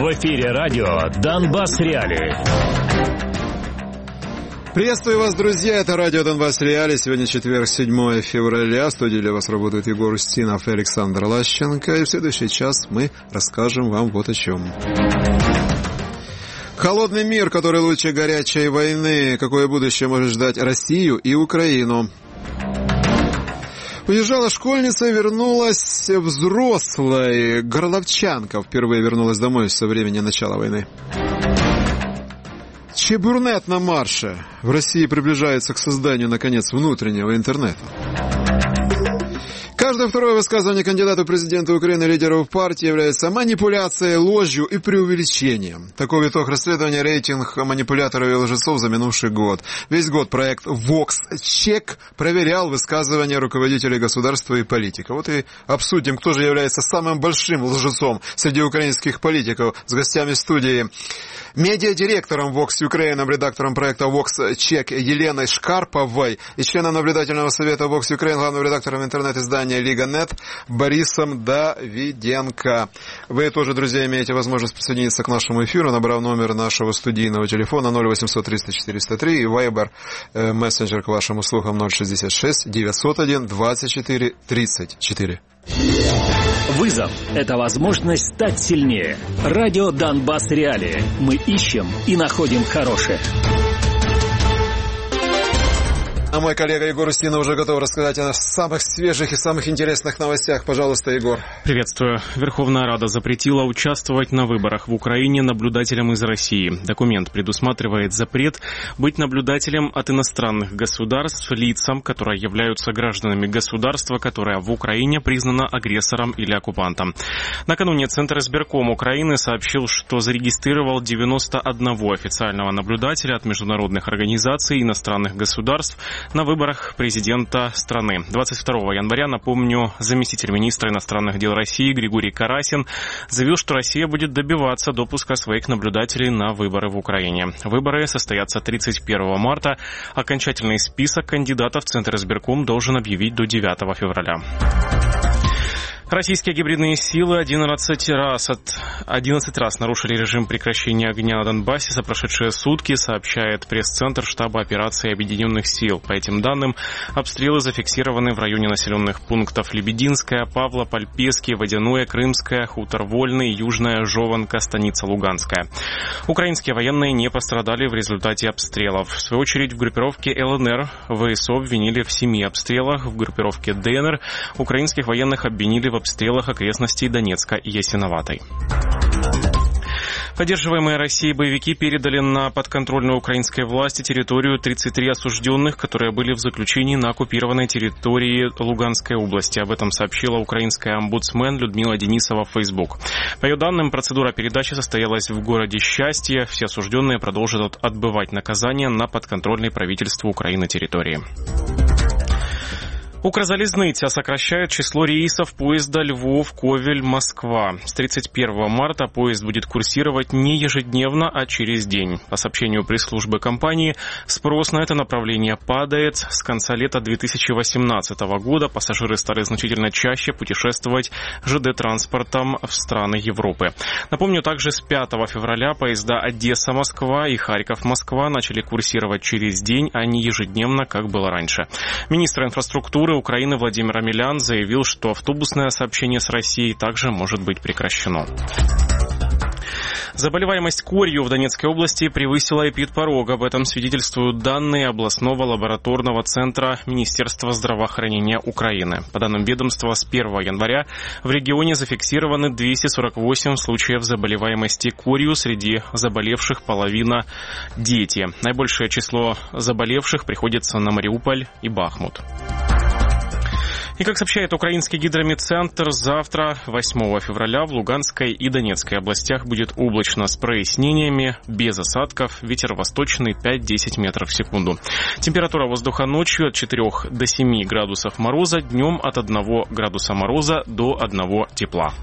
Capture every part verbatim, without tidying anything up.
В эфире радио «Донбасс Реалии». Приветствую вас, друзья, это радио «Донбасс Реалии». Сегодня четверг, седьмое февраля. В студии для вас работают Егор Устинов и Александр Лащенко. И в следующий час мы расскажем вам вот о чем. Холодный мир, который лучше горячей войны. Какое будущее может ждать Россию и Украину? Уезжала школьница и вернулась взрослой. Горловчанка впервые вернулась домой со времени начала войны. Чебурнет на марше. В России приближается к созданию, наконец, внутреннего интернета. Каждое второе высказывание кандидата в президенты Украины лидеров партии является манипуляцией, ложью и преувеличением. Такой итог расследования рейтинг манипуляторов и лжецов за минувший год. Весь год проект VoxCheck проверял высказывания руководителей государства и политиков. Вот и обсудим, кто же является самым большим лжецом среди украинских политиков. С гостями студии медиадиректором Vox Ukraine, редактором проекта VoxCheck Еленой Шкарповой и членом наблюдательного совета Vox Ukraine, главным редактором интернет-издания Лига.нет Борисом Давиденко. Вы тоже, друзья, имеете возможность присоединиться к нашему эфиру, набрав номер нашего студийного телефона ноль восемьсот триста четыреста три и Viber э, мессенджер к вашим услугам ноль шестьдесят шесть девятьсот один двадцать четыре тридцать четыре. Вызов – это возможность стать сильнее. Радио «Донбасс Реалии». Мы ищем и находим хорошее. А мой коллега Егор Устинов уже готов рассказать о самых свежих и самых интересных новостях. Пожалуйста, Егор. Приветствую. Верховная Рада запретила участвовать на выборах в Украине наблюдателям из России. Документ предусматривает запрет быть наблюдателем от иностранных государств лицам, которые являются гражданами государства, которое в Украине признано агрессором или оккупантом. Накануне Центр избирком Украины сообщил, что зарегистрировал девяносто одного официального наблюдателя от международных организаций и иностранных государств на выборах президента страны. двадцать второго января, напомню, заместитель министра иностранных дел России Григорий Карасин заявил, что Россия будет добиваться допуска своих наблюдателей на выборы в Украине. Выборы состоятся тридцать первого марта. Окончательный список кандидатов Центр избирком должен объявить до девятого февраля. Российские гибридные силы одиннадцать раз, от одиннадцать раз нарушили режим прекращения огня на Донбассе за прошедшие сутки, сообщает пресс-центр штаба операции Объединенных сил. По этим данным, обстрелы зафиксированы в районе населенных пунктов Лебединская, Павлополь, Пески, Водяное, Крымская, Хутор Вольный, Южная, Жованка, Станица Луганская. Украинские военные не пострадали в результате обстрелов. В свою очередь, в группировке ЛНР ВСУ обвинили в семи обстрелах, в группировке ДНР украинских военных обвинили в обстрелах окрестностей Донецка и Ясиноватой. Поддерживаемые Россией боевики передали на подконтрольную украинской власти территорию тридцать три осужденных, которые были в заключении на оккупированной территории Луганской области. Об этом сообщила украинская омбудсмен Людмила Денисова в Facebook. По ее данным, процедура передачи состоялась в городе Счастье. Все осужденные продолжат отбывать наказание на подконтрольной правительству Украины территории. Укрзалезниця сокращает число рейсов поезда Львов-Ковель-Москва. С тридцать первого марта поезд будет курсировать не ежедневно, а через день. По сообщению пресс-службы компании, спрос на это направление падает. С конца лета две тысячи восемнадцатого года пассажиры стали значительно чаще путешествовать ЖД-транспортом в страны Европы. Напомню, также с пятого февраля поезда Одесса-Москва и Харьков-Москва начали курсировать через день, а не ежедневно, как было раньше. Министр инфраструктуры Украины Владимир Омелян заявил, что автобусное сообщение с Россией также может быть прекращено. Заболеваемость корью в Донецкой области превысила эпидпорог. Об этом свидетельствуют данные областного лабораторного центра Министерства здравоохранения Украины. По данным ведомства, с первого января в регионе зафиксированы двести сорок восемь случаев заболеваемости корью. Среди заболевших половина – дети. Наибольшее число заболевших приходится на Мариуполь и Бахмут. И, как сообщает украинский гидрометцентр, завтра, восьмого февраля, в Луганской и Донецкой областях будет облачно с прояснениями, без осадков, ветер восточный пять-десять метров в секунду. Температура воздуха ночью от четырёх до семи градусов мороза, днем от одного градуса мороза до одного тепла.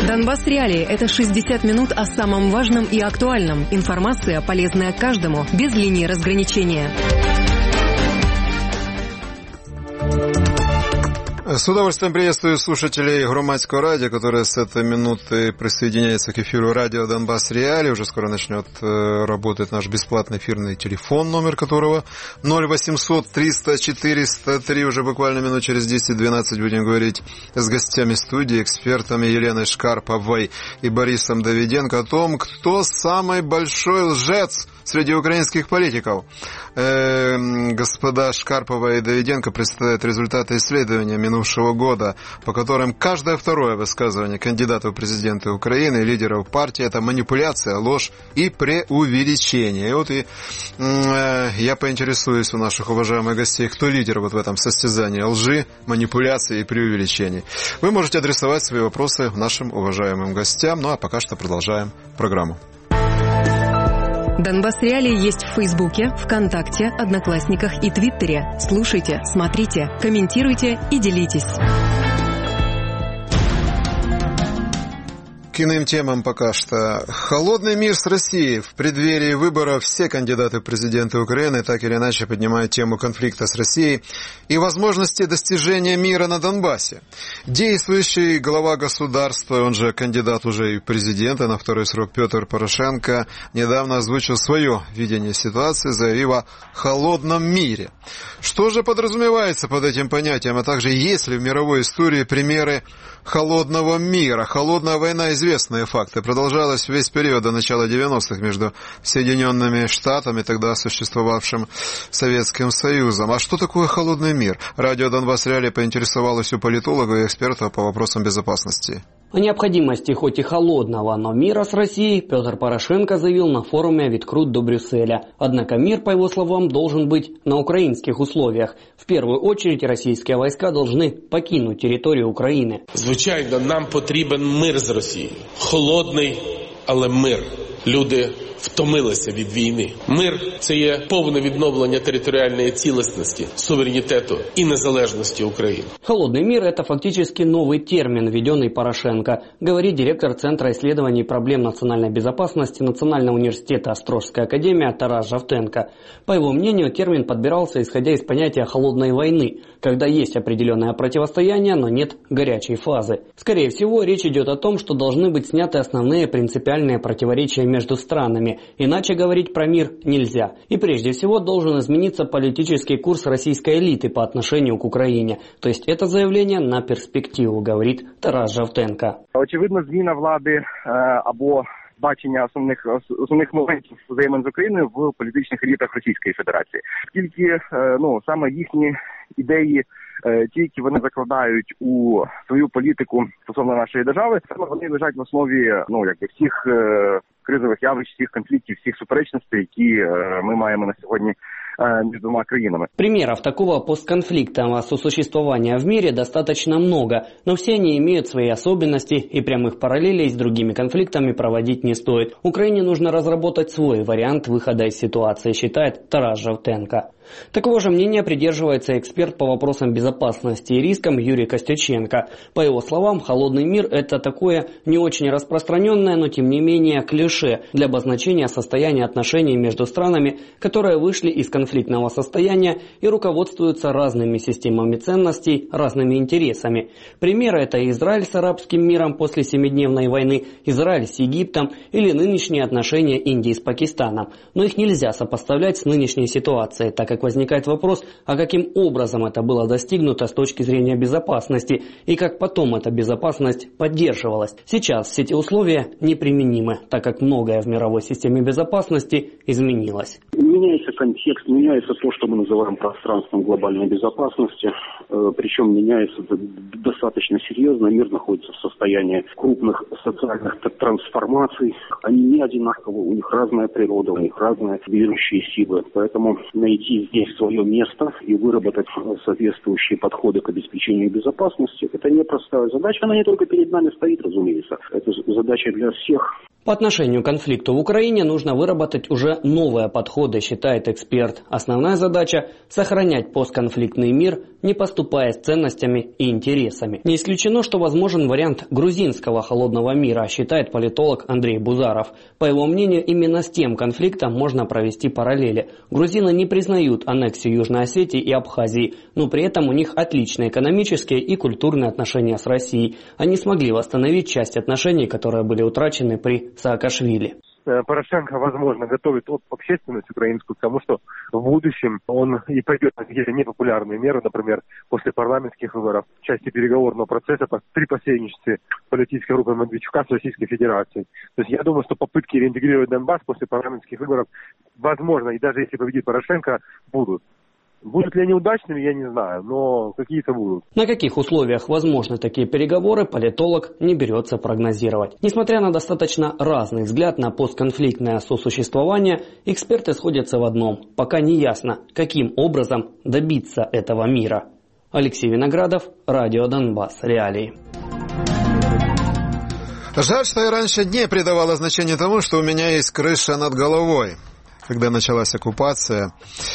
Донбасс Реалии – это шестьдесят минут о самом важном и актуальном. Информация, полезная каждому, без линии разграничения. С удовольствием приветствую слушателей Громадского радио, которые с этой минуты присоединяются к эфиру радио Донбасс Реалии. Уже скоро начнет э, работать наш бесплатный эфирный телефон, номер которого ноль восемьсот триста четыреста три. Уже буквально минут через десять-двенадцать будем говорить с гостями студии, экспертами Еленой Шкарповой и Борисом Давиденко о том, кто самый большой лжец среди украинских политиков. Э, господа Шкарпова и Давиденко представляют результаты исследования минувшего года, по которым каждое второе высказывание кандидатов в президенты Украины и лидеров партии — это манипуляция, ложь и преувеличение. И вот и, э, я поинтересуюсь у наших уважаемых гостей, кто лидер вот в этом состязании лжи, манипуляции и преувеличений. Вы можете адресовать свои вопросы нашим уважаемым гостям. Ну а пока что продолжаем программу. Донбасс Реалии есть в Фейсбуке, ВКонтакте, Одноклассниках и Твиттере. Слушайте, смотрите, комментируйте и делитесь. К иным темам пока что. Холодный мир с Россией. В преддверии выборов все кандидаты в президенты Украины так или иначе поднимают тему конфликта с Россией и возможности достижения мира на Донбассе. Действующий глава государства, он же кандидат уже и в президенты на второй срок, Петр Порошенко, недавно озвучил свое видение ситуации, заявив о холодном мире. Что же подразумевается под этим понятием, а также есть ли в мировой истории примеры холодного мира? Холодная война — известные факты. Продолжалась весь период до начала девяностых между Соединенными Штатами, тогда существовавшим Советским Союзом. А что такое холодный мир? Радио Донбасс Реалии поинтересовалось у политолога и эксперта по вопросам безопасности. О необходимости хоть и холодного, но мира с Россией Петр Порошенко заявил на форуме «Відкрут до Брюсселя». Однако мир, по его словам, должен быть на украинских условиях. В первую очередь российские войска должны покинуть территорию Украины. Звичайно, нам потрібен мир з Росією. Холодний, але мир. Люди втомилися від війни. Мир – це є повне відновлення територіальної цілісності, суверенітету и незалежности Украины. Холодный мир – это фактически новый термин, введенный Порошенко, говорит директор Центра исследований проблем национальной безопасности Национального университета Острожская академия Тарас Жовтенко. По его мнению, термин подбирался исходя из понятия холодной войны, когда есть определенное противостояние, но нет горячей фазы. Скорее всего, речь идет о том, что должны быть сняты основные принципиальные противоречия между странами. Иначе говорить про мир нельзя. И прежде всего должен измениться политический курс российской элиты по отношению к Украине. То есть это заявление на перспективу, говорит Тарас Жовтенко. Очевидно, зміна влади або бачення основних основних моментів взаємин з Україною в політичних елітах Російської Федерації. Оскільки ну саме їхні ідеї, ті, які вони закладають у свою політику стосовно нашої держави, саме вони лежать в основі ну якби всіх кризових явищ, всіх конфліктів, всіх суперечностей, які ми маємо на сьогодні между двумя краинами. Примеров такого постконфликтного сосуществования в мире достаточно много, но все они имеют свои особенности, и прямых параллелей с другими конфликтами проводить не стоит. Украине нужно разработать свой вариант выхода из ситуации, считает Тарас Жовтенко. Такого же мнения придерживается эксперт по вопросам безопасности и рискам Юрий Костюченко. По его словам, холодный мир – это такое не очень распространенное, но тем не менее клише для обозначения состояния отношений между странами, которые вышли из конфликтного состояния и руководствуются разными системами ценностей, разными интересами. Примеры – это Израиль с арабским миром после семидневной войны, Израиль с Египтом или нынешние отношения Индии с Пакистаном. Но их нельзя сопоставлять с нынешней ситуацией, так как возникает вопрос, а каким образом это было достигнуто с точки зрения безопасности и как потом эта безопасность поддерживалась. Сейчас все эти условия неприменимы, так как многое в мировой системе безопасности изменилось. Меняется контекст, меняется то, что мы называем пространством глобальной безопасности, причем меняется достаточно серьезно. Мир находится в состоянии крупных социальных трансформаций. Они не одинаковы, у них разная природа, у них разные движущие силы. Поэтому найти здесь свое место и выработать соответствующие подходы к обеспечению безопасности – это непростая задача. Она не только перед нами стоит, разумеется. Это задача для всех. По отношению к конфликту в Украине нужно выработать уже новые подходы, считает эксперт. Основная задача – сохранять постконфликтный мир, не поступая с ценностями и интересами. Не исключено, что возможен вариант грузинского холодного мира, считает политолог Андрей Бузаров. По его мнению, именно с тем конфликтом можно провести параллели. Грузины не признают аннексию Южной Осетии и Абхазии, но при этом у них отличные экономические и культурные отношения с Россией. Они смогли восстановить часть отношений, которые были утрачены при Саакашвили. Порошенко, возможно, готовит общественность украинскую к тому, что в будущем он и пойдет на какие-то непопулярные меры, например, после парламентских выборов, в части переговорного процесса при посредничестве политической группы Медведчука с Российской Федерацией. То есть я думаю, что попытки реинтегрировать Донбасс после парламентских выборов, возможно, и даже если победит Порошенко, будут. Будут ли они удачными, я не знаю, но какие-то будут. На каких условиях возможны такие переговоры, политолог не берется прогнозировать. Несмотря на достаточно разный взгляд на постконфликтное сосуществование, эксперты сходятся в одном. Пока не ясно, каким образом добиться этого мира. Алексей Виноградов, Радио Донбасс. Реалии. Жаль, что я раньше не придавала значения тому, что у меня есть крыша над головой. Когда началась оккупация...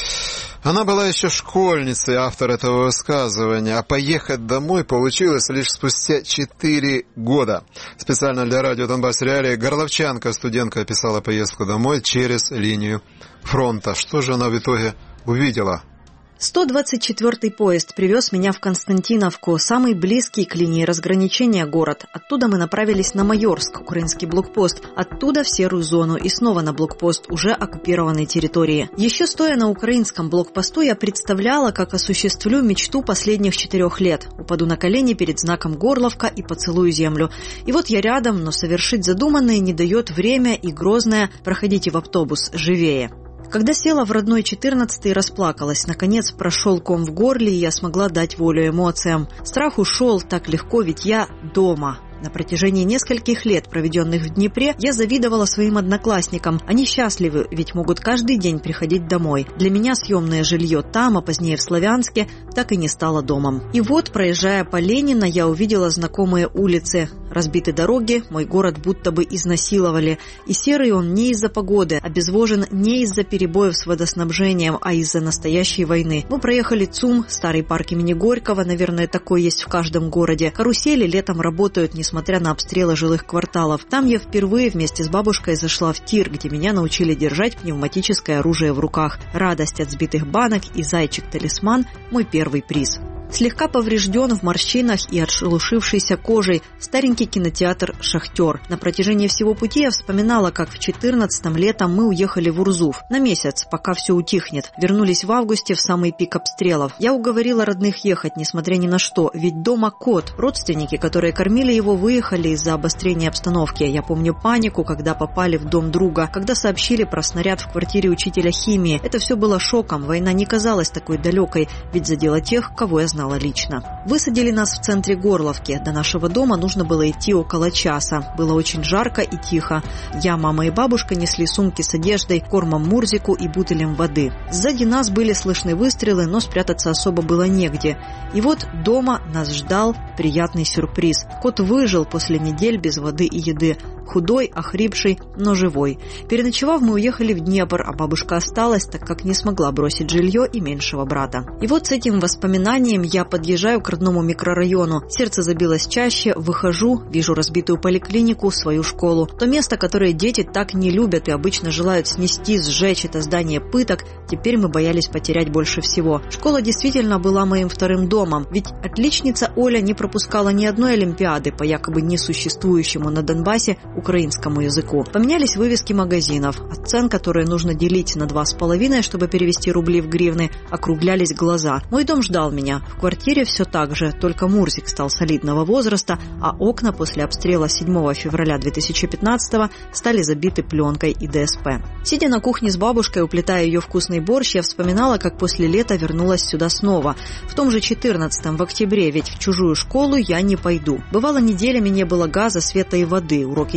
Она была еще школьницей, автор этого высказывания, а поехать домой получилось лишь спустя четыре года. Специально для радио «Донбасс Реалии» горловчанка, студентка, описала поездку домой через линию фронта. Что же она в итоге увидела? сто двадцать четвёртый поезд привез меня в Константиновку, самый близкий к линии разграничения город. Оттуда мы направились на Майорск, украинский блокпост, оттуда в серую зону и снова на блокпост уже оккупированной территории. Еще стоя на украинском блокпосту, я представляла, как осуществлю мечту последних четырех лет. Упаду на колени перед знаком Горловка и поцелую землю. И вот я рядом, но совершить задуманное не дает время и грозное «проходите в автобус, живее». Когда села в родной четырнадцатый и расплакалась, наконец прошел ком в горле, и я смогла дать волю эмоциям. Страх ушел так легко, ведь я дома. На протяжении нескольких лет, проведенных в Днепре, я завидовала своим одноклассникам. Они счастливы, ведь могут каждый день приходить домой. Для меня съемное жилье там, а позднее в Славянске, так и не стало домом. И вот, проезжая по Ленина, я увидела знакомые улицы. Разбиты дороги, мой город будто бы изнасиловали. И серый он не из-за погоды, обезвожен не из-за перебоев с водоснабжением, а из-за настоящей войны. Мы проехали ЦУМ, старый парк имени Горького, наверное, такой есть в каждом городе. Карусели летом работают, несмотря на обстрелы жилых кварталов. Там я впервые вместе с бабушкой зашла в тир, где меня научили держать пневматическое оружие в руках. Радость от сбитых банок и зайчик-талисман – мой первый приз. Слегка поврежден в морщинах и отшелушившейся кожей старенький кинотеатр «Шахтер». На протяжении всего пути я вспоминала, как в четырнадцатом летом мы уехали в Урзуф. На месяц, пока все утихнет. Вернулись в августе в самый пик обстрелов. Я уговорила родных ехать, несмотря ни на что. Ведь дома кот. Родственники, которые кормили его, выехали из-за обострения обстановки. Я помню панику, когда попали в дом друга, когда сообщили про снаряд в квартире учителя химии. Это все было шоком. Война не казалась такой далекой, ведь задела тех, кого я знала лично. Высадили нас в центре Горловки. До нашего дома нужно было идти около часа. Было очень жарко и тихо. Я, мама и бабушка несли сумки с одеждой, кормом Мурзику и бутылем воды. Сзади нас были слышны выстрелы, но спрятаться особо было негде. И вот дома нас ждал приятный сюрприз. Кот выжил после недель без воды и еды. Худой, охрипший, но живой. Переночевав, мы уехали в Днепр, а бабушка осталась, так как не смогла бросить жилье и меньшего брата. И вот с этим воспоминанием я подъезжаю к родному микрорайону. Сердце забилось чаще, выхожу, вижу разбитую поликлинику, свою школу. То место, которое дети так не любят и обычно желают снести, сжечь, это здание пыток, теперь мы боялись потерять больше всего. Школа действительно была моим вторым домом, ведь отличница Оля не пропускала ни одной олимпиады по якобы несуществующему на Донбассе украинскому языку. Поменялись вывески магазинов. От цен, которые нужно делить на два с половиной, чтобы перевести рубли в гривны, округлялись глаза. Мой дом ждал меня. В квартире все так же, только Мурзик стал солидного возраста, а окна после обстрела седьмого февраля две тысячи пятнадцатого стали забиты пленкой и ДСП. Сидя на кухне с бабушкой, уплетая ее вкусный борщ, я вспоминала, как после лета вернулась сюда снова. В том же четырнадцатом, в октябре, ведь в чужую школу я не пойду. Бывало, неделями не было газа, света и воды. Уроки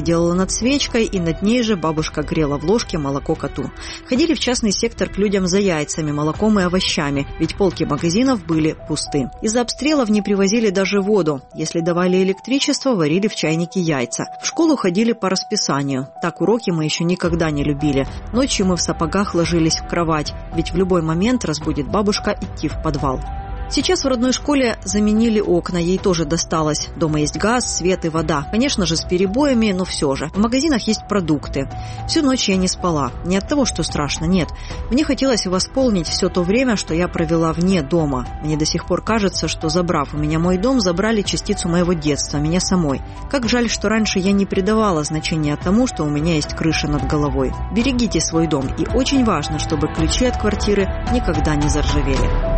делала над свечкой, и над ней же бабушка грела в ложке молоко коту. Ходили в частный сектор к людям за яйцами, молоком и овощами, ведь полки магазинов были пусты. Из-за обстрелов не привозили даже воду. Если давали электричество, варили в чайнике яйца. В школу ходили по расписанию. Так уроки мы еще никогда не любили. Ночью мы в сапогах ложились в кровать, ведь в любой момент разбудит бабушка идти в подвал. Сейчас в родной школе заменили окна, ей тоже досталось. Дома есть газ, свет и вода. Конечно же, с перебоями, но все же. В магазинах есть продукты. Всю ночь я не спала. Не от того, что страшно, нет. Мне хотелось восполнить все то время, что я провела вне дома. Мне до сих пор кажется, что, забрав у меня мой дом, забрали частицу моего детства, меня самой. Как жаль, что раньше я не придавала значения тому, что у меня есть крыша над головой. Берегите свой дом, и очень важно, чтобы ключи от квартиры никогда не заржавели.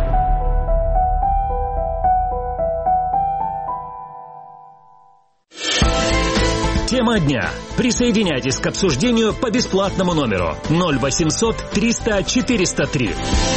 Тема дня. Присоединяйтесь к обсуждению по бесплатному номеру ноль восемьсот триста четыреста три.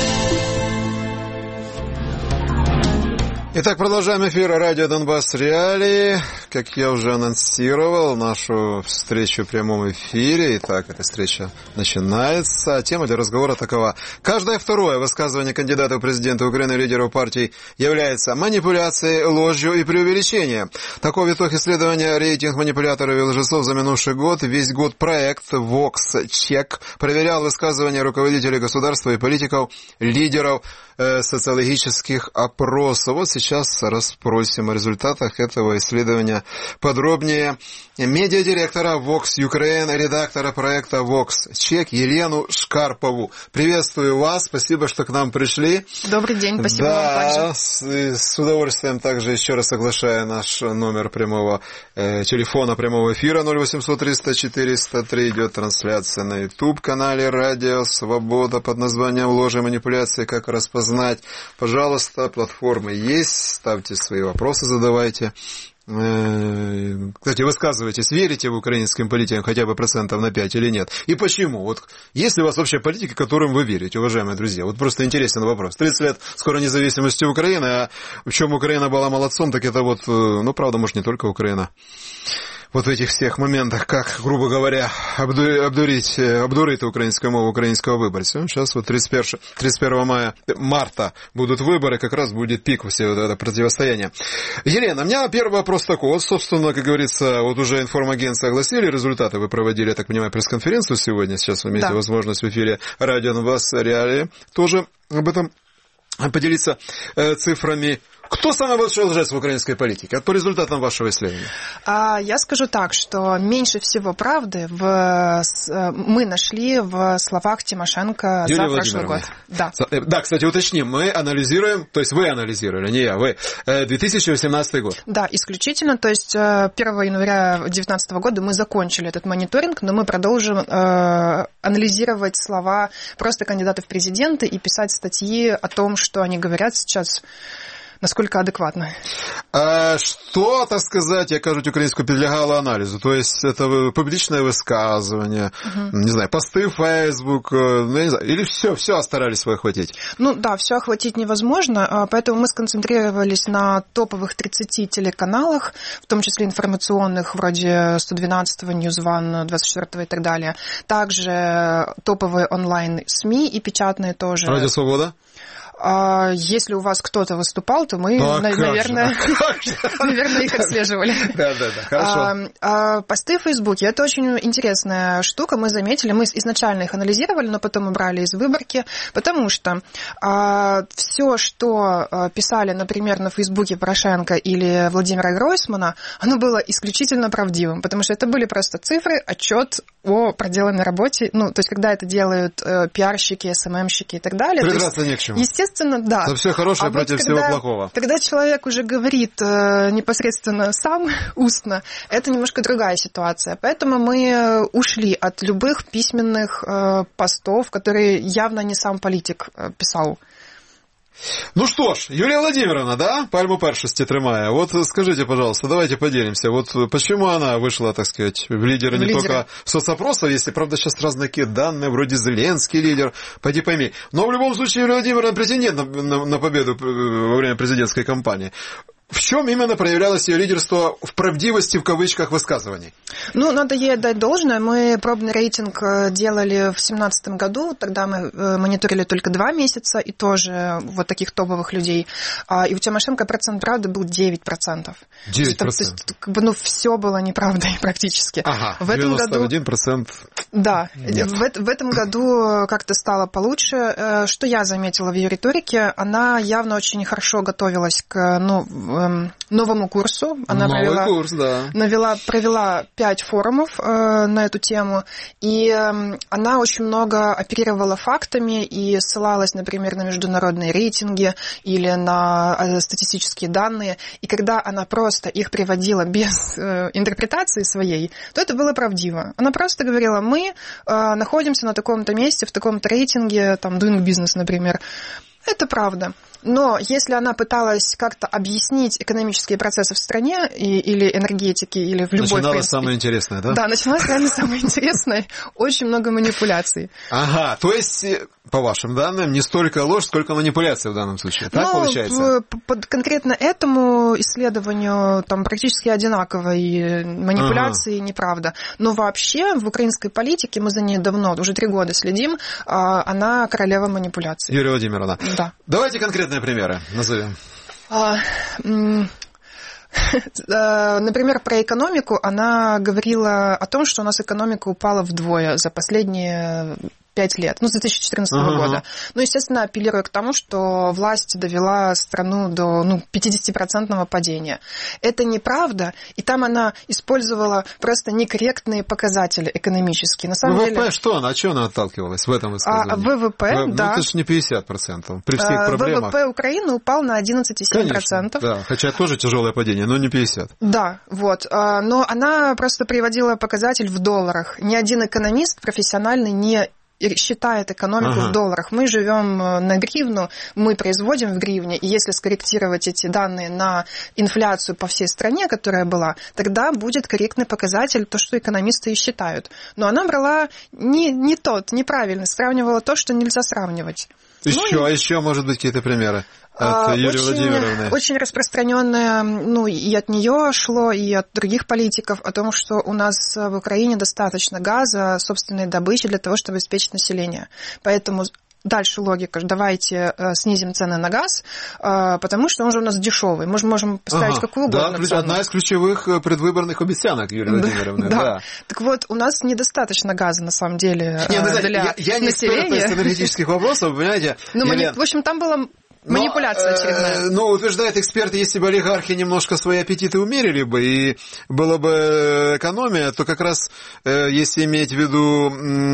Итак, продолжаем эфир радио Донбасс Реалии. Как я уже анонсировал, нашу встречу в прямом эфире. Итак, эта встреча начинается. Тема для разговора такова. Каждое второе высказывание кандидата в президенты Украины и лидеров партий является манипуляцией, ложью и преувеличением. Такой итог исследования рейтинг манипуляторов и лжецов за минувший год. Весь год проект VoxCheck проверял высказывания руководителей государства и политиков, лидеров э, социологических опросов. Вот сейчас расспросим о результатах этого исследования подробнее медиадиректора Vox Ukraine, редактора проекта VoxCheck Елену Шкарпову. Приветствую вас, спасибо, что к нам пришли. Добрый день, спасибо да, вам также. С, с удовольствием также еще раз соглашаю наш номер прямого э, телефона прямого эфира ноль восемьсот триста четыреста три. Идет трансляция на YouTube-канале Радио Свобода под названием «Ложь и манипуляции. Как распознать». Пожалуйста, платформы есть, ставьте свои вопросы, задавайте. Кстати, высказывайтесь, верите в украинским политикам хотя бы процентов на пять или нет? И почему? Вот есть ли у вас вообще политики, которым вы верите, уважаемые друзья? Вот просто интересен вопрос. тридцать лет скоро независимости Украины, а в чем Украина была молодцом, так это вот, ну, правда, может, не только Украина. Вот в этих всех моментах, как, грубо говоря, обдурить, обдурить украинскую мову украинского выборца. Сейчас вот тридцать первого мая, марта будут выборы, как раз будет пик всего этого противостояния. Елена, у меня первый вопрос такой. Вот, собственно, как говорится, вот уже информагентства огласили результаты. Вы проводили, я так понимаю, пресс-конференцию сегодня. Сейчас вы имеете да. возможность в эфире Радио Донбасс Реалии тоже об этом поделиться э, цифрами. Кто самый большой лжец в украинской политике? По результатам вашего исследования. А, я скажу так, что меньше всего правды в, мы нашли в словах Тимошенко Юлия за прошлый год. Да. да, кстати, уточним, мы анализируем, то есть вы анализировали, не я, вы, две тысячи восемнадцатый год. Да, исключительно, то есть первого января две тысячи девятнадцатого года мы закончили этот мониторинг, но мы продолжим э, анализировать слова просто кандидатов в президенты и писать статьи о том, что они говорят сейчас. Насколько адекватно? А что, так сказать, як кажуть, українською підлягало аналізу? То есть это публичное высказывание, угу. не знаю, посты в Facebook, ну, я не знаю, или все, все старались вы охватить? Ну да, все охватить невозможно, поэтому мы сконцентрировались на топовых тридцати телеканалах, в том числе информационных, вроде сто двенадцатого, Ньюзван, двадцать четвёртого и так далее. Также топовые онлайн-СМИ и печатные тоже. Радио Свобода? Если у вас кто-то выступал, то мы, ну, наверное, наверное, их отслеживали. Да, да, да, хорошо. Посты в Фейсбуке – это очень интересная штука. Мы заметили, мы изначально их анализировали, но потом убрали из выборки, потому что все, что писали, например, на Фейсбуке Порошенко или Владимира Гройсмана, оно было исключительно правдивым, потому что это были просто цифры, отчет о проделанной работе. Ну, то есть, когда это делают пиарщики, эс эм эм-щики и так далее. Придраться не к чему. Естественно, да. За все хорошее а против вот когда, всего плохого. Когда человек уже говорит э, непосредственно сам, устно, это немножко другая ситуация. Поэтому мы ушли от любых письменных э, постов, которые явно не сам политик э, писал. Ну что ж, Юлия Владимировна, да, пальму першости тримая. Вот скажите, пожалуйста, давайте поделимся. Вот почему она вышла, так сказать, в лидеры в не лидеры. Только соцопросов, если, правда, сейчас разные такие данные, вроде Зеленский лидер, пойди пойми. Но в любом случае Юлия Владимировна претендент на, на, на победу во время президентской кампании. В чем именно проявлялось ее лидерство в правдивости, в кавычках, высказываний? Ну, надо ей отдать должное. Мы пробный рейтинг делали в две тысячи семнадцатом году. Тогда мы мониторили только два месяца, и тоже вот таких топовых людей. И у Тимошенко процент правды был девять процентов. девять процентов? То есть, как бы, ну, все было неправдой практически. Ага, в этом девяносто один процент году... Да, в, в этом году как-то стало получше. Что я заметила в ее риторике, она явно очень хорошо готовилась к ну, новому курсу. Она Новый провела, курс, да. навела, провела пять форумов э, на эту тему, и э, она очень много оперировала фактами и ссылалась, например, на международные рейтинги или на э, статистические данные, и когда она просто их приводила без э, интерпретации своей, то это было правдиво. Она просто говорила, мы э, находимся на таком-то месте, в таком-то рейтинге, там, Doing Business, например. Это правда. Но если она пыталась как-то объяснить экономические процессы в стране и, или энергетики, или в любой... Начиналось самое интересное, да? Да, начиналось реально самое интересное. Очень много манипуляций. Ага, то есть, по вашим данным, не столько ложь, сколько манипуляция в данном случае. Так ну, получается? По, конкретно этому исследованию там практически одинаково и манипуляции, ага. и неправда. Но вообще в украинской политике, мы за ней давно, уже три года следим, она королева манипуляций. Юлия Владимировна, да. Давайте конкретные примеры назовем. А, м- Например, про экономику она говорила о том, что у нас экономика упала вдвое за последние пять лет, ну, с две тысячи четырнадцатого uh-huh. года. Ну, естественно, апеллируя к тому, что власть довела страну до ну, пятидесятипроцентного падения. Это неправда, и там она использовала просто некорректные показатели экономические. На самом ВВП деле... что она? От чего она отталкивалась в этом высказывании? А, ВВП, в... да. Ну, это же не пятьдесят процентов при всех а, проблемах. ВВП Украины упал на одиннадцать целых семь десятых процента. Конечно, да, хотя тоже тяжелое падение, но не пятьдесят. Да, вот. Но она просто приводила показатель в долларах. Ни один экономист профессиональный не считает экономику ага. в долларах. Мы живем на гривну, мы производим в гривне, и если скорректировать эти данные на инфляцию по всей стране, которая была, тогда будет корректный показатель, то, что экономисты и считают. Но она брала не, не тот, неправильно, сравнивала то, что нельзя сравнивать. Еще, ну, а еще, может быть, какие-то примеры от а, Юлии очень, Владимировны? Очень распространенное, ну, и от нее шло, и от других политиков, о том, что у нас в Украине достаточно газа, собственной добычи для того, чтобы обеспечить население. Поэтому дальше логика, давайте снизим цены на газ, потому что он же у нас дешевый. Мы же можем поставить ага, какую угодно да, цену. Одна из ключевых предвыборных обещанок Юлии Владимировны. Да, да. Так вот, у нас недостаточно газа, на самом деле, не, ну, для я, я не населения. эксперт из энергетических вопросов, понимаете? Ну, в общем, там было... Манипуляция но, очередная. Э, ну, утверждают эксперты, если бы олигархи немножко свои аппетиты умерили бы, и была бы экономия, то как раз, э, если иметь в виду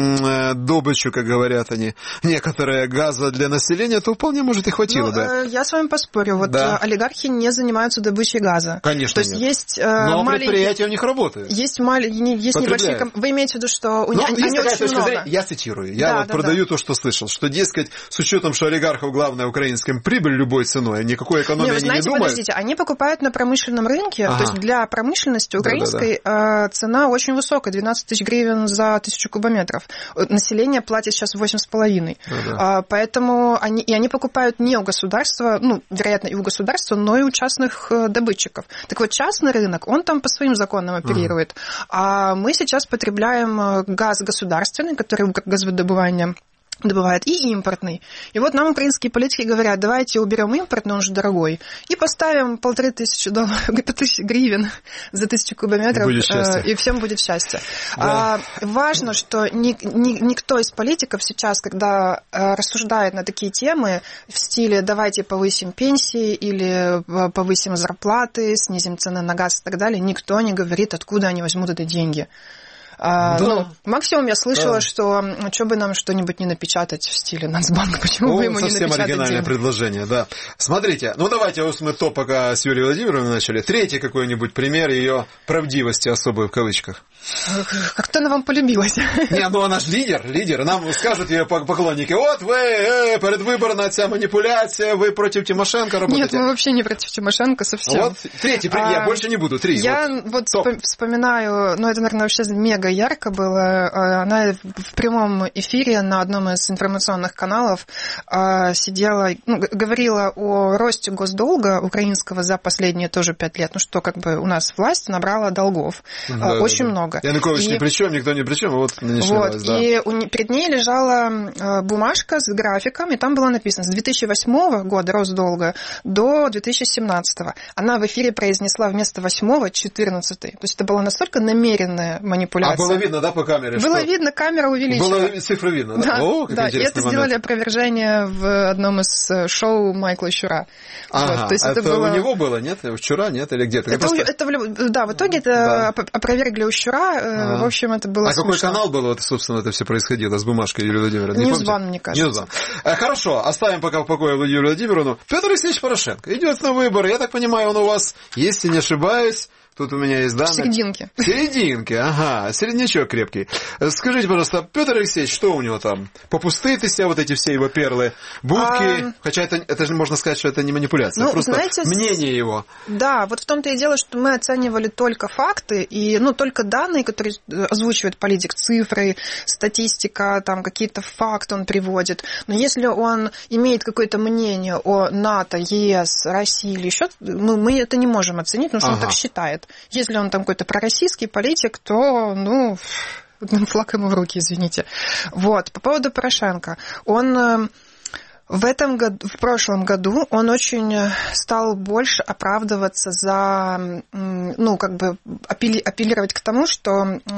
э, добычу, как говорят они, некоторые газа для населения, то вполне, может, и хватило, ну, да. Э, я с вами поспорю. Вот да. олигархи не занимаются добычей газа. Конечно, То есть нет. есть э, но маленькие... предприятия у них работают. Есть, мал... есть небольшие... Вы имеете в виду, что у них ну, они очень много? Зрения, я цитирую. Я да, вот да, продаю да. то, что слышал, что, дескать, с учетом, что олигархов главная украинская прибыль любой ценой, никакой экономии не, вы они знаете, не думают. Подождите, они покупают на промышленном рынке, ага. то есть для промышленности украинской да, да, да. цена очень высокая, двенадцать тысяч гривен за тысячу кубометров. Население платит сейчас восемь с половиной. Да, да. Поэтому они, и они покупают не у государства, ну, вероятно, и у государства, но и у частных добытчиков. Так вот, частный рынок, он там по своим законам оперирует. Ага. А мы сейчас потребляем газ государственный, который газовыдобывание добывает, и импортный. И вот нам украинские политики говорят, давайте уберем импортный, он же дорогой, и поставим полторы тысячи долларов, тысячи гривен за тысячу кубометров, и всем будет счастье. Да. А, важно, что ни, ни, никто из политиков сейчас, когда рассуждает на такие темы в стиле давайте повысим пенсии или повысим зарплаты, снизим цены на газ и так далее, никто не говорит, откуда они возьмут эти деньги. Да. Ну, максимум я слышала, да. что что бы нам что-нибудь не напечатать в стиле Нацбанка, почему О, бы ему не напечатать совсем оригинальное деньги? Предложение, да. Смотрите, ну давайте вот мы то пока с Юлией Владимировной начали. Третий какой-нибудь пример ее правдивости особой в кавычках. Как-то она вам полюбилась. Не, ну она же лидер, лидер. Нам скажут ее поклонники, вот вы, э, предвыборная вся манипуляция, вы против Тимошенко работаете. Нет, мы вообще не против Тимошенко совсем. Вот третий пример, а, я больше не буду, три. Я вот, вот вспоминаю, ну это, наверное, вообще мега много ярко было. Она в прямом эфире на одном из информационных каналов сидела, ну, говорила о росте госдолга украинского за последние тоже пять лет. Ну что, как бы у нас власть набрала долгов. Да, очень да, много. Янукович и... ни при чем, никто ни при чем, вот нынешняя вот, власть, да. И у... перед ней лежала бумажка с графиком, и там было написано с две тысячи восьмого года рост долга до две тысячи семнадцатого. Она в эфире произнесла вместо восьмого четырнадцатый. То есть это была настолько намеренная манипуляция. А было видно, да, по камере? Было что? видно, камера увеличила. Было цифры видно, да? Да, О, как да. И это момент. Сделали опровержение в одном из шоу Майкла Щура. Ага, вот, то есть это, это было... у него было, нет? Вчера, нет? Или где-то? Это, просто... это, да, в итоге это да. опровергли у Щура. А. В общем, это было А смешно. какой канал был, вот, собственно, это все происходило с бумажкой Юлии Владимировны? Ньюзван, мне кажется. Ньюзван. Хорошо, оставим пока в покое Юлию Владимировну. Петр Алексеевич Порошенко идет на выборы. Я так понимаю, он у вас, если не ошибаюсь, тут у меня есть данные. Серединки. Серединки, ага, середнячок крепкий. Скажите, пожалуйста, Петр Алексеевич, что у него там? Попустыты себя вот эти все его перлы, будки? А... Хотя это, это же можно сказать, что это не манипуляция, ну, просто знаете, мнение его. Да, вот в том-то и дело, что мы оценивали только факты, и, ну, только данные, которые озвучивает политик, цифры, статистика, там какие-то факты он приводит. Но если он имеет какое-то мнение о НАТО, ЕС, России или еще, ну, мы это не можем оценить, потому что ага. он так считает. Если он там какой-то пророссийский политик, то, ну, флаг ему в руки, извините. Вот, по поводу Порошенко. Он в этом году, в прошлом году он очень стал больше оправдываться за, ну, как бы апеллировать к тому, что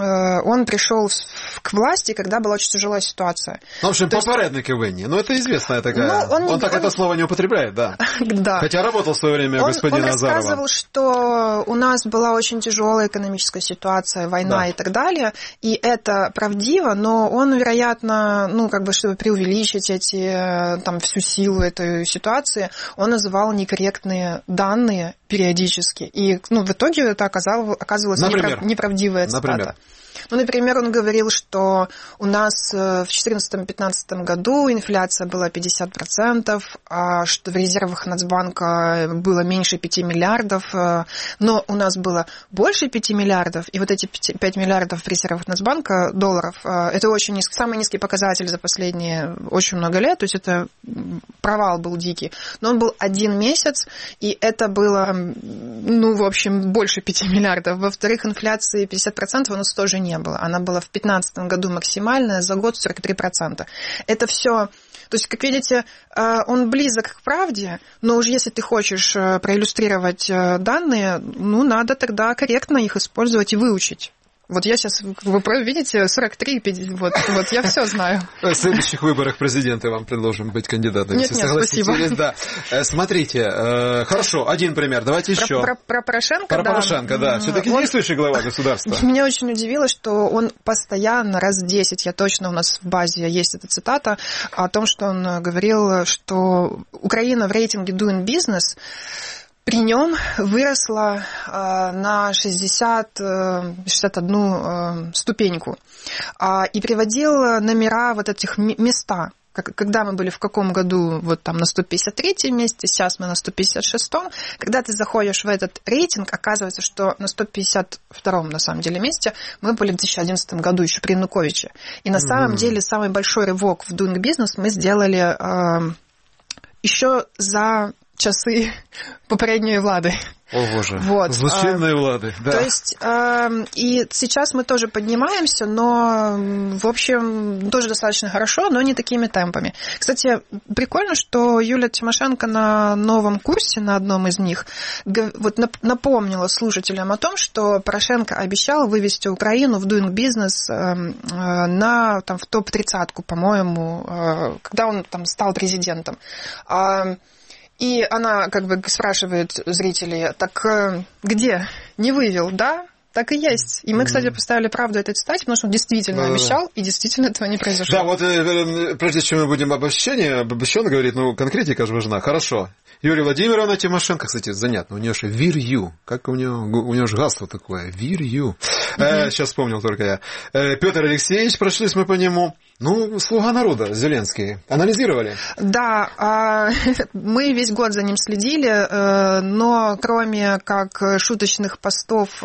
он пришел к власти, когда была очень тяжелая ситуация. Ну, в общем, попередники винні. Ну, это известная такая. Ну, он он так он... это слово не употребляет, да. Да. Хотя работал в свое время у господина Азарова. Он рассказывал, что у нас была очень тяжелая экономическая ситуация, война да. и так далее, и это правдиво, но он, вероятно, ну, как бы, чтобы преувеличить эти, там, всю силу этой ситуации, он называл некорректные данные периодически. И, ну, в итоге это оказалось, оказывалось неправ, неправдивая цитата. Например? Ну, например, он говорил, что у нас в две тысячи четырнадцатом-пятнадцатом году инфляция была пятьдесят процентов, а что в резервах Нацбанка было меньше пяти миллиардов, но у нас было больше пяти миллиардов, и вот эти пять миллиардов в резервах Нацбанка долларов, это очень низкий, самый низкий показатель за последние очень много лет, то есть это провал был дикий. Но он был один месяц, и это было, ну, в общем, больше пяти миллиардов. Во-вторых, инфляции пятьдесят процентов у нас тоже не было. Она была в две тысячи пятнадцатом году максимальная, за год сорок три процента. Это все... То есть, как видите, он близок к правде, но уж если ты хочешь проиллюстрировать данные, ну, надо тогда корректно их использовать и выучить. Вот я сейчас, вы видите, сорок три, пятьдесят, вот, вот я все знаю. В следующих выборах президента вам предложим быть кандидатом. Нет, нет, спасибо. Да. Смотрите, хорошо, один пример, давайте еще. Про, про, про Порошенко, про да. Про Порошенко, да. Все-таки он... действующий глава государства. Меня очень удивило, что он постоянно, раз десять, я точно, у нас в базе есть эта цитата, о том, что он говорил, что Украина в рейтинге Doing Business при нем выросла э, на шестьдесят, шестьдесят одну э, ступеньку э, и приводил номера вот этих места. Как, когда мы были в каком году, вот там на сто пятьдесят третьем месте, сейчас мы на сто пятьдесят шестом. Когда ты заходишь в этот рейтинг, оказывается, что на сто пятьдесят втором на самом деле месте мы были в две тысячи одиннадцатом году еще при Януковиче. И на mm-hmm. самом деле самый большой рывок в Doing Business мы сделали э, еще за часы попередньої влади. О, Боже, вот. злочинной влады. Да. То есть, э, и сейчас мы тоже поднимаемся, но, в общем, тоже достаточно хорошо, но не такими темпами. Кстати, прикольно, что Юлия Тимошенко на новом курсе, на одном из них, вот напомнила слушателям о том, что Порошенко обещал вывести Украину в Doing Business на, там, в топ тридцатку, по-моему, когда он там стал президентом. И она как бы спрашивает зрителей, так где? Не вывел, да? Так и есть. И мы, кстати, поставили правду этой цитате, потому что он действительно да, обещал, да. и действительно этого не произошло. Да, вот прежде чем мы будем обобщение, обобщенно говорить, ну, конкретика же важна. Хорошо. Юлия Владимировна Тимошенко, кстати, занятно, у нее же «Вирью». Как у нее, у нее же гасло такое «Вирью». Угу. Э, сейчас вспомнил только я. Э, Петр Алексеевич, прошлись мы по нему. Ну, слуга народа, Зеленский. Анализировали? Да, мы весь год за ним следили, но кроме как шуточных постов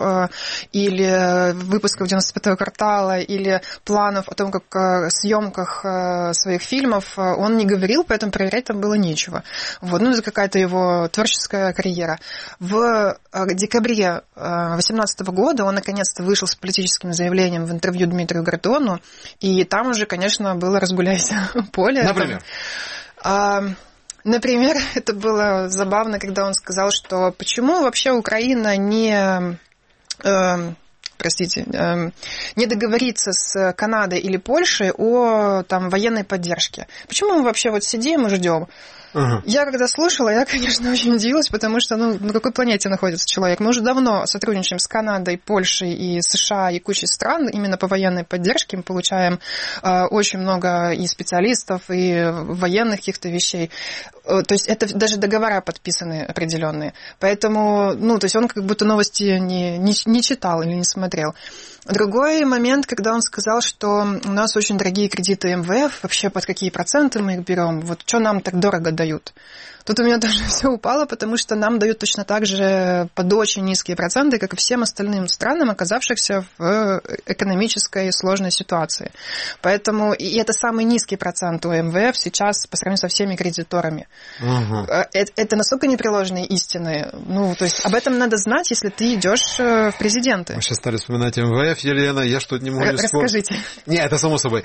или выпусков девяносто пятого квартала, или планов о том, как в съемках своих фильмов, он не говорил, поэтому проверять там было нечего. Вот. Ну, это какая-то его творческая карьера. В декабре две тысячи восемнадцатого года он наконец-то вышел с политическим заявлением в интервью Дмитрию Гордону, и там уже, конечно, было «разгуляйся поле». Например? Там, например, это было забавно, когда он сказал, что почему вообще Украина не... Э, простите, э, не договориться с Канадой или Польшей о там, военной поддержке. Почему мы вообще вот сидим и ждем? Uh-huh. Я когда слушала, я, конечно, очень удивилась, потому что, ну, на какой планете находится человек? Мы уже давно сотрудничаем с Канадой, Польшей и США и кучей стран именно по военной поддержке. Мы получаем э, очень много и специалистов, и военных каких-то вещей. То есть это даже договора подписаны определенные. Поэтому, ну, то есть он как будто новости не, не, не читал или не смотрел. Другой момент, когда он сказал, что у нас очень дорогие кредиты эм вэ эф, вообще под какие проценты мы их берем, вот что нам так дорого дают. Тут у меня тоже все упало, потому что нам дают точно так же под очень низкие проценты, как и всем остальным странам, оказавшихся в экономической сложной ситуации. Поэтому и это самый низкий процент у эм вэ эф сейчас по сравнению со всеми кредиторами. Угу. Это, это настолько непреложные истины. Ну, то есть об этом надо знать, если ты идешь в президенты. Мы сейчас стали вспоминать эм вэ эф, Елена, я что-то не могу вспомнить. Расскажите. Не, это само собой.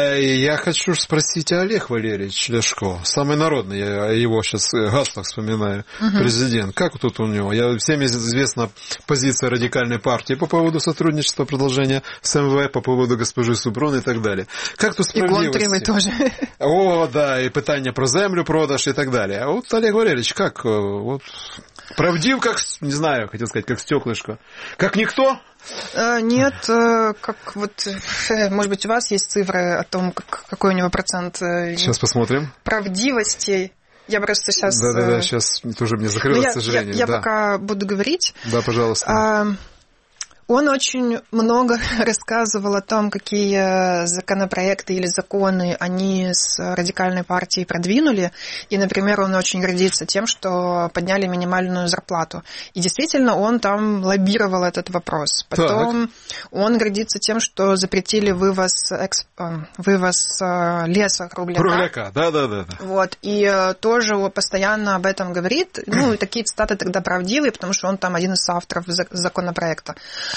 Я хочу спросить Олег Валерьевич Ляшко, самый народный, я его сейчас гаслах вспоминаю, угу. Президент. Как тут у него? Я, всем известна позиция радикальной партии по поводу сотрудничества, продолжения с эм вэ, по поводу госпожи Супрун и так далее. Как тут справедливости? И Гонтаревой тоже. О, да, и питання про землю, продаж и так далее. А вот Олег Валерьевич, как вот правдив, как, не знаю, хотел сказать, как стеклышко. Как никто? Нет, как вот, может быть, у вас есть цифры о том, как, какой у него процент... Сейчас посмотрим. Правдивости. Я просто сейчас... Да-да-да, сейчас тоже мне закрылось, я, к сожалению. Я, я да. пока буду говорить. Да, пожалуйста. А, он очень много рассказывал о том, какие законопроекты или законы они с радикальной партией продвинули. И, например, он очень гордится тем, что подняли минимальную зарплату. И действительно, он там лоббировал этот вопрос. Потом так. Он гордится тем, что запретили вывоз, эксп... вывоз леса кругляка. Кругляка, да-да-да. Вот. И тоже постоянно об этом говорит. Ну, и такие цитаты тогда правдивые, потому что он там один из авторов законопроекта.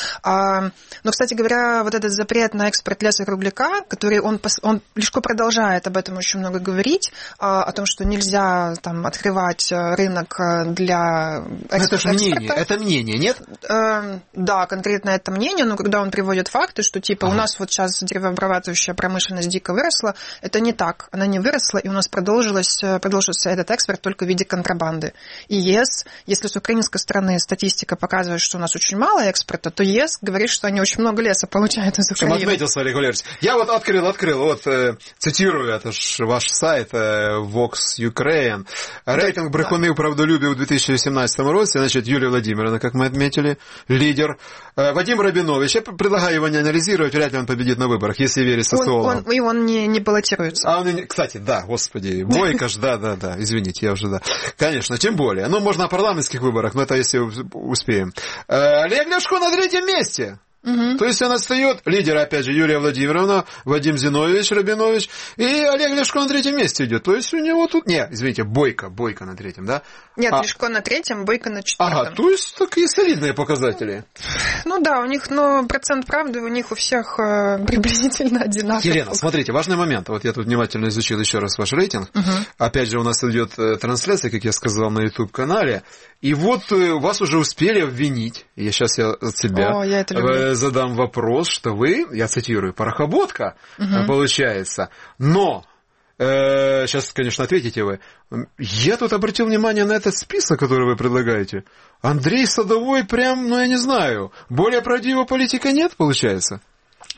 Но, кстати говоря, вот этот запрет на экспорт леса кругляка, который он, он Ляшко продолжает об этом очень много говорить, о том, что нельзя там открывать рынок для экспорта. Это же мнение, это мнение, нет? Да, конкретно это мнение, но когда он приводит факты, что типа ага. у нас вот сейчас деревообрабатывающая промышленность дико выросла, это не так, она не выросла, и у нас продолжилось, продолжился этот экспорт только в виде контрабанды. И ЕС, если с украинской стороны статистика показывает, что у нас очень мало экспорта, то ЕС говорит, что они очень много леса получают из Украины. Чем отметился, Олег Валерьевич. Я вот открыл, открыл, вот э, цитирую, это ж ваш сайт э, Vox Ukraine. Рейтинг брехунів правдолюбів у две тысячи восемнадцатом році, значит, Юлия Владимировна, как мы отметили, лидер. Э, Вадим Рабинович, я предлагаю его не анализировать, вряд ли он победит на выборах, если верить социологам. Он, он, и он не, не баллотируется. А он, кстати, да, господи, Бойко ж, да, да, да, извините, я уже, да. Конечно, тем более. Ну, можно о парламентских выборах, но это если успеем. Э, Олег Ляшко на третьем месте. Угу. То есть он отстает, лидера, опять же, Юлия Владимировна, Вадим Зиновьевич Рабинович, и Олег Ляшко на третьем месте идет. То есть у него тут... Не, извините, Бойко, Бойко на третьем, да? Нет, а... Ляшко на третьем, Бойко на четвертом. Ага, то есть такие солидные показатели. Ну да, у них, но процент правды у них у всех э, приблизительно одинаковый. Елена, смотрите, важный момент. Вот я тут внимательно изучил еще раз ваш рейтинг. Угу. Опять же, у нас идет трансляция, как я сказал, на YouTube-канале. И вот вас уже успели обвинить. И сейчас я от себя О, я это люблю. задам вопрос, что вы, я цитирую, порохоботка, угу. получается. Но, э, сейчас, конечно, ответите вы, я тут обратил внимание на этот список, который вы предлагаете. Андрей Садовой прям, ну я не знаю, более правдивого политика нет, получается?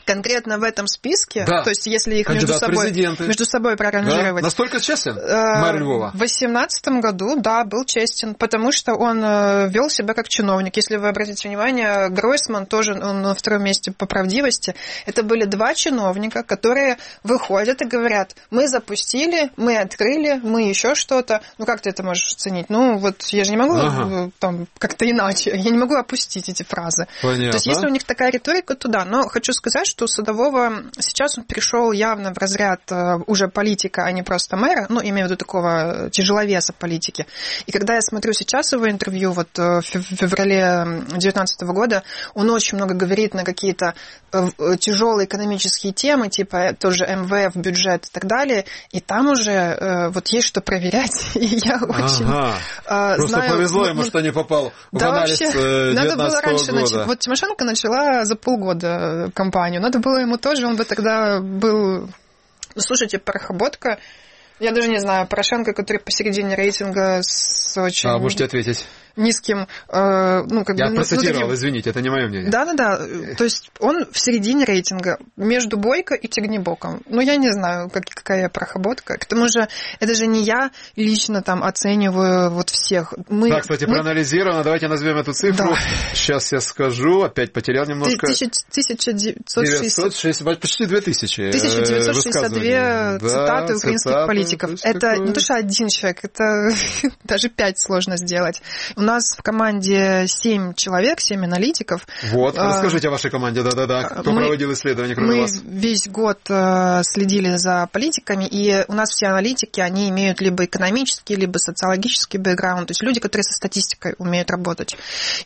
конкретно в этом списке, да. то есть если их между собой, между собой проранжировать. Да? Настолько честен мэр Львова? В две тысячи восемнадцатом году, да, был честен, потому что он вел себя как чиновник. Если вы обратите внимание, Гройсман тоже он на втором месте по правдивости. Это были два чиновника, которые выходят и говорят, мы запустили, мы открыли, мы еще что-то. Ну, как ты это можешь оценить? Ну, вот я же не могу ага. там как-то иначе, я не могу опустить эти фразы. Понятно. То есть если у них такая риторика, то да. Но хочу сказать, что у Садового сейчас он перешел явно в разряд уже политика, а не просто мэра, ну, имею в виду такого тяжеловеса политики. И когда я смотрю сейчас его интервью, вот в феврале две тысячи девятнадцатого года, он очень много говорит на какие-то тяжелые экономические темы, типа тоже эм вэ эф, бюджет и так далее, и там уже вот есть что проверять, и я очень ага. Просто знаю... повезло ему, что не попал в да, анализ две тысячи девятнадцатого года. Нач... Вот Тимошенко начала за полгода кампанию, надо было ему тоже, он бы тогда был... Ну, слушайте, порохоботка, я даже не знаю, Порошенко, который посередине рейтинга с очень... А, можете ответить. Низким, э, ну, как Я бы... процитировал, внутренним... извините, это не мое мнение. Да-да-да, то есть он в середине рейтинга, между Бойко и Тягнебоком. Ну, я не знаю, как, какая я порохоботка. К тому же, это же не я лично там оцениваю вот всех. Мы, да, кстати, мы... проанализировано, давайте назовем эту цифру. Да. Сейчас я скажу, опять потерял немножко. тысяча девятьсот шестьдесят Почти две тысячи тысяча девятьсот шестьдесят две цитаты да, украинских цитаты, политиков. То это такое... не то, что один человек, это даже пять сложно сделать. У нас в команде семь человек, семь аналитиков. Вот, расскажите о вашей команде, да-да-да. Кто мы, проводил исследования, кроме мы вас? Мы весь год следили за политиками, и у нас все аналитики, они имеют либо экономический, либо социологический бэкграунд, то есть люди, которые со статистикой умеют работать.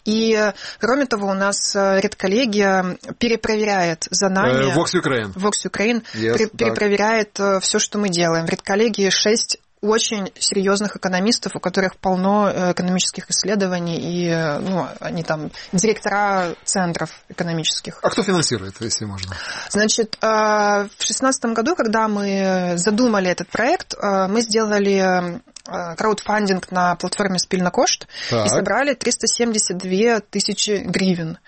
И, кроме того, у нас редколлегия перепроверяет за нами... Vox Ukraine. Vox Ukraine yes, перепроверяет так. все, что мы делаем. В редколлегии шесть очень серьезных экономистов, у которых полно экономических исследований, и ну, они там директора центров экономических. А кто финансирует, если можно? Значит, в шестнадцатом году, когда мы задумали этот проект, мы сделали краудфандинг на платформе Спільна кошт и собрали триста семьдесят две тысячи гривен.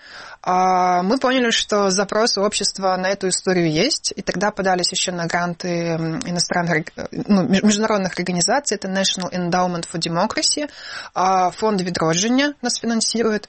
Мы поняли, что запрос у общества на эту историю есть, и тогда подались еще на гранты иностранных, ну, международных организаций. Это National Endowment for Democracy, фонд Відродження нас финансирует,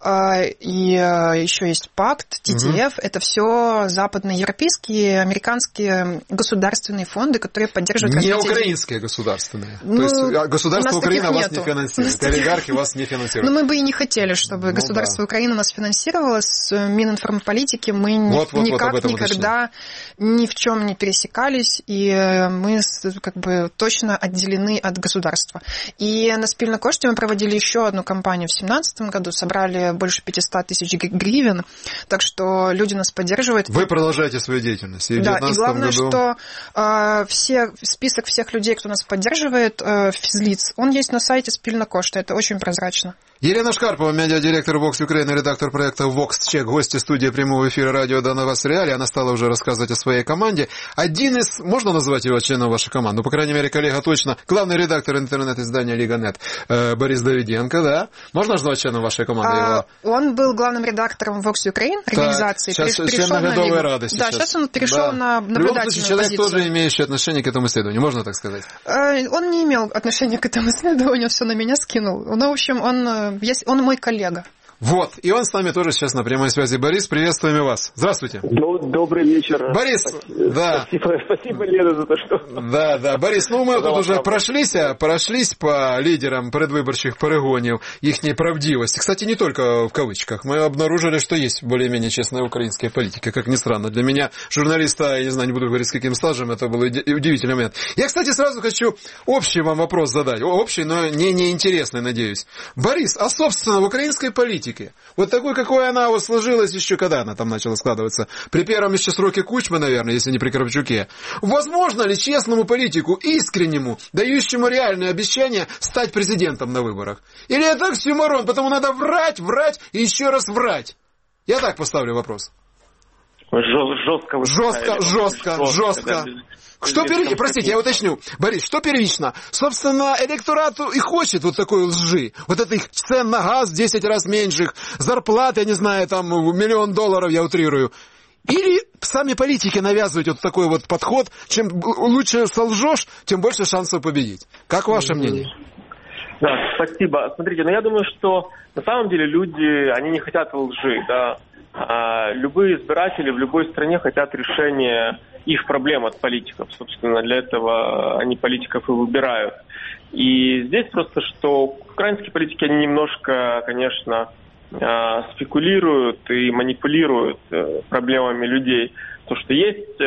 и еще есть пакт, ти ти эф. Угу. Это все западноевропейские, американские государственные фонды, которые поддерживают развитие. Не украинские государственные. Ну, то есть государство Украины вас не финансирует, олигархи вас не финансируют. Ну, мы бы и не хотели, чтобы ну, государство да. Украины нас финансировало. С Мининформполитики мы вот, вот, никак вот никогда ни в чем не пересекались, и мы как бы точно отделены от государства. И на Спільна кошті мы проводили еще одну кампанию в две тысячи семнадцатом году, собрали больше пятьсот тысяч гривен, так что люди нас поддерживают. Вы продолжаете свою деятельность. И да, и главное, году... что э, все, список всех людей, кто нас поддерживает, э, физлиц, он есть на сайте Спільна кошті, это очень прозрачно. Елена Шкарпова, медиадиректор Vox Ukraine, редактор проекта Vox Check, гости студии прямого эфира радио Донбасс Реалии. Она стала уже рассказывать о своей команде. Один из, можно назвать его членом вашей команды? Ну, по крайней мере, коллега точно. Главный редактор интернет-издания Лига.нет Борис Давиденко, да? Можно назвать членом вашей команды а, его? Он был главным редактором Vox Ukraine организации. Так, сейчас член на Годовой Рады сейчас. Да, сейчас он перешел да. на наблюдательную В любом случае, человек позицию. тоже имеющий отношение к этому исследованию, можно так сказать? Он не имел отношения к этому исследованию, все на меня скинул. Ну, в общем, он, он мой коллега. Вот, и он с нами тоже сейчас на прямой связи. Борис, приветствуем и вас. Здравствуйте. Добрый вечер. Борис, спасибо, да. Спасибо, спасибо, Лена, за то, что... Да, да, Борис, ну мы тут уже прошлись, прошлись по лидерам предвыборчих перегонів, їхней правдивости. Кстати, не только в кавычках. Мы обнаружили, что есть более-менее честная украинская политика, как ни странно. Для меня, журналиста, я не знаю, не буду говорить с каким стажем, это был удивительный момент. Я, кстати, сразу хочу общий вам вопрос задать. Общий, но не неинтересный, надеюсь. Борис, а собственно в украинской политике вот такой, какой она вот сложилась еще, когда она там начала складываться, при первом еще сроке Кучмы, наверное, если не при Кравчуке. Возможно ли честному политику, искреннему, дающему реальные обещания, стать президентом на выборах? Или это оксюморон, потому надо врать, врать и еще раз врать? Я так поставлю вопрос. Жестко, жестко, жестко, жестко. Что первично, простите, я уточню, Борис, что первично? Собственно, электорат и хочет вот такой лжи, вот этих цен на газ в десять раз меньших, зарплат, я не знаю, там, миллион долларов, я утрирую. Или сами политики навязывают вот такой вот подход, чем лучше солжешь, тем больше шансов победить. Как ваше мнение? Да, спасибо. Смотрите, ну я думаю, что на самом деле люди, они не хотят лжи, да. А любые избиратели в любой стране хотят решения их проблем от политиков. Собственно, для этого они политиков и выбирают. И здесь просто, что украинские политики, они немножко, конечно, спекулируют и манипулируют проблемами людей. То, что есть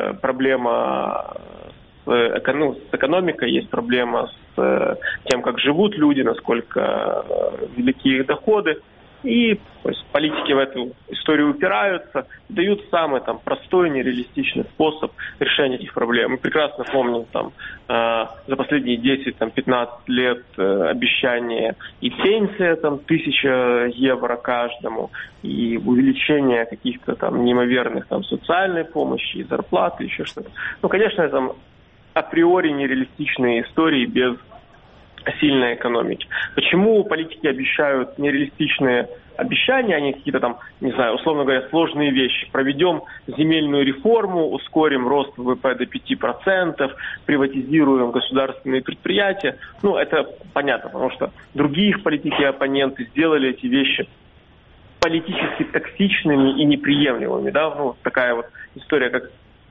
проблема с, эко- с экономикой, есть проблема с тем, как живут люди, насколько велики их доходы. И то есть, политики в эту историю упираются, дают самый там, простой, нереалистичный способ решения этих проблем. Мы прекрасно помним там, э, за последние десять-пятнадцать лет э, обещания и пенсия там, тысяча евро каждому, и увеличение каких-то там неимоверных там, социальной помощи, и зарплаты, еще что-то. Ну, конечно, это априори нереалистичные истории без сильной экономики. Почему политики обещают нереалистичные обещания, они какие-то там, не знаю, условно говоря, сложные вещи. Проведем земельную реформу, ускорим рост ВВП до пяти процентов, приватизируем государственные предприятия. Ну, это понятно, потому что другие их политики и оппоненты сделали эти вещи политически токсичными и неприемлемыми. Да? Ну, такая вот история, как...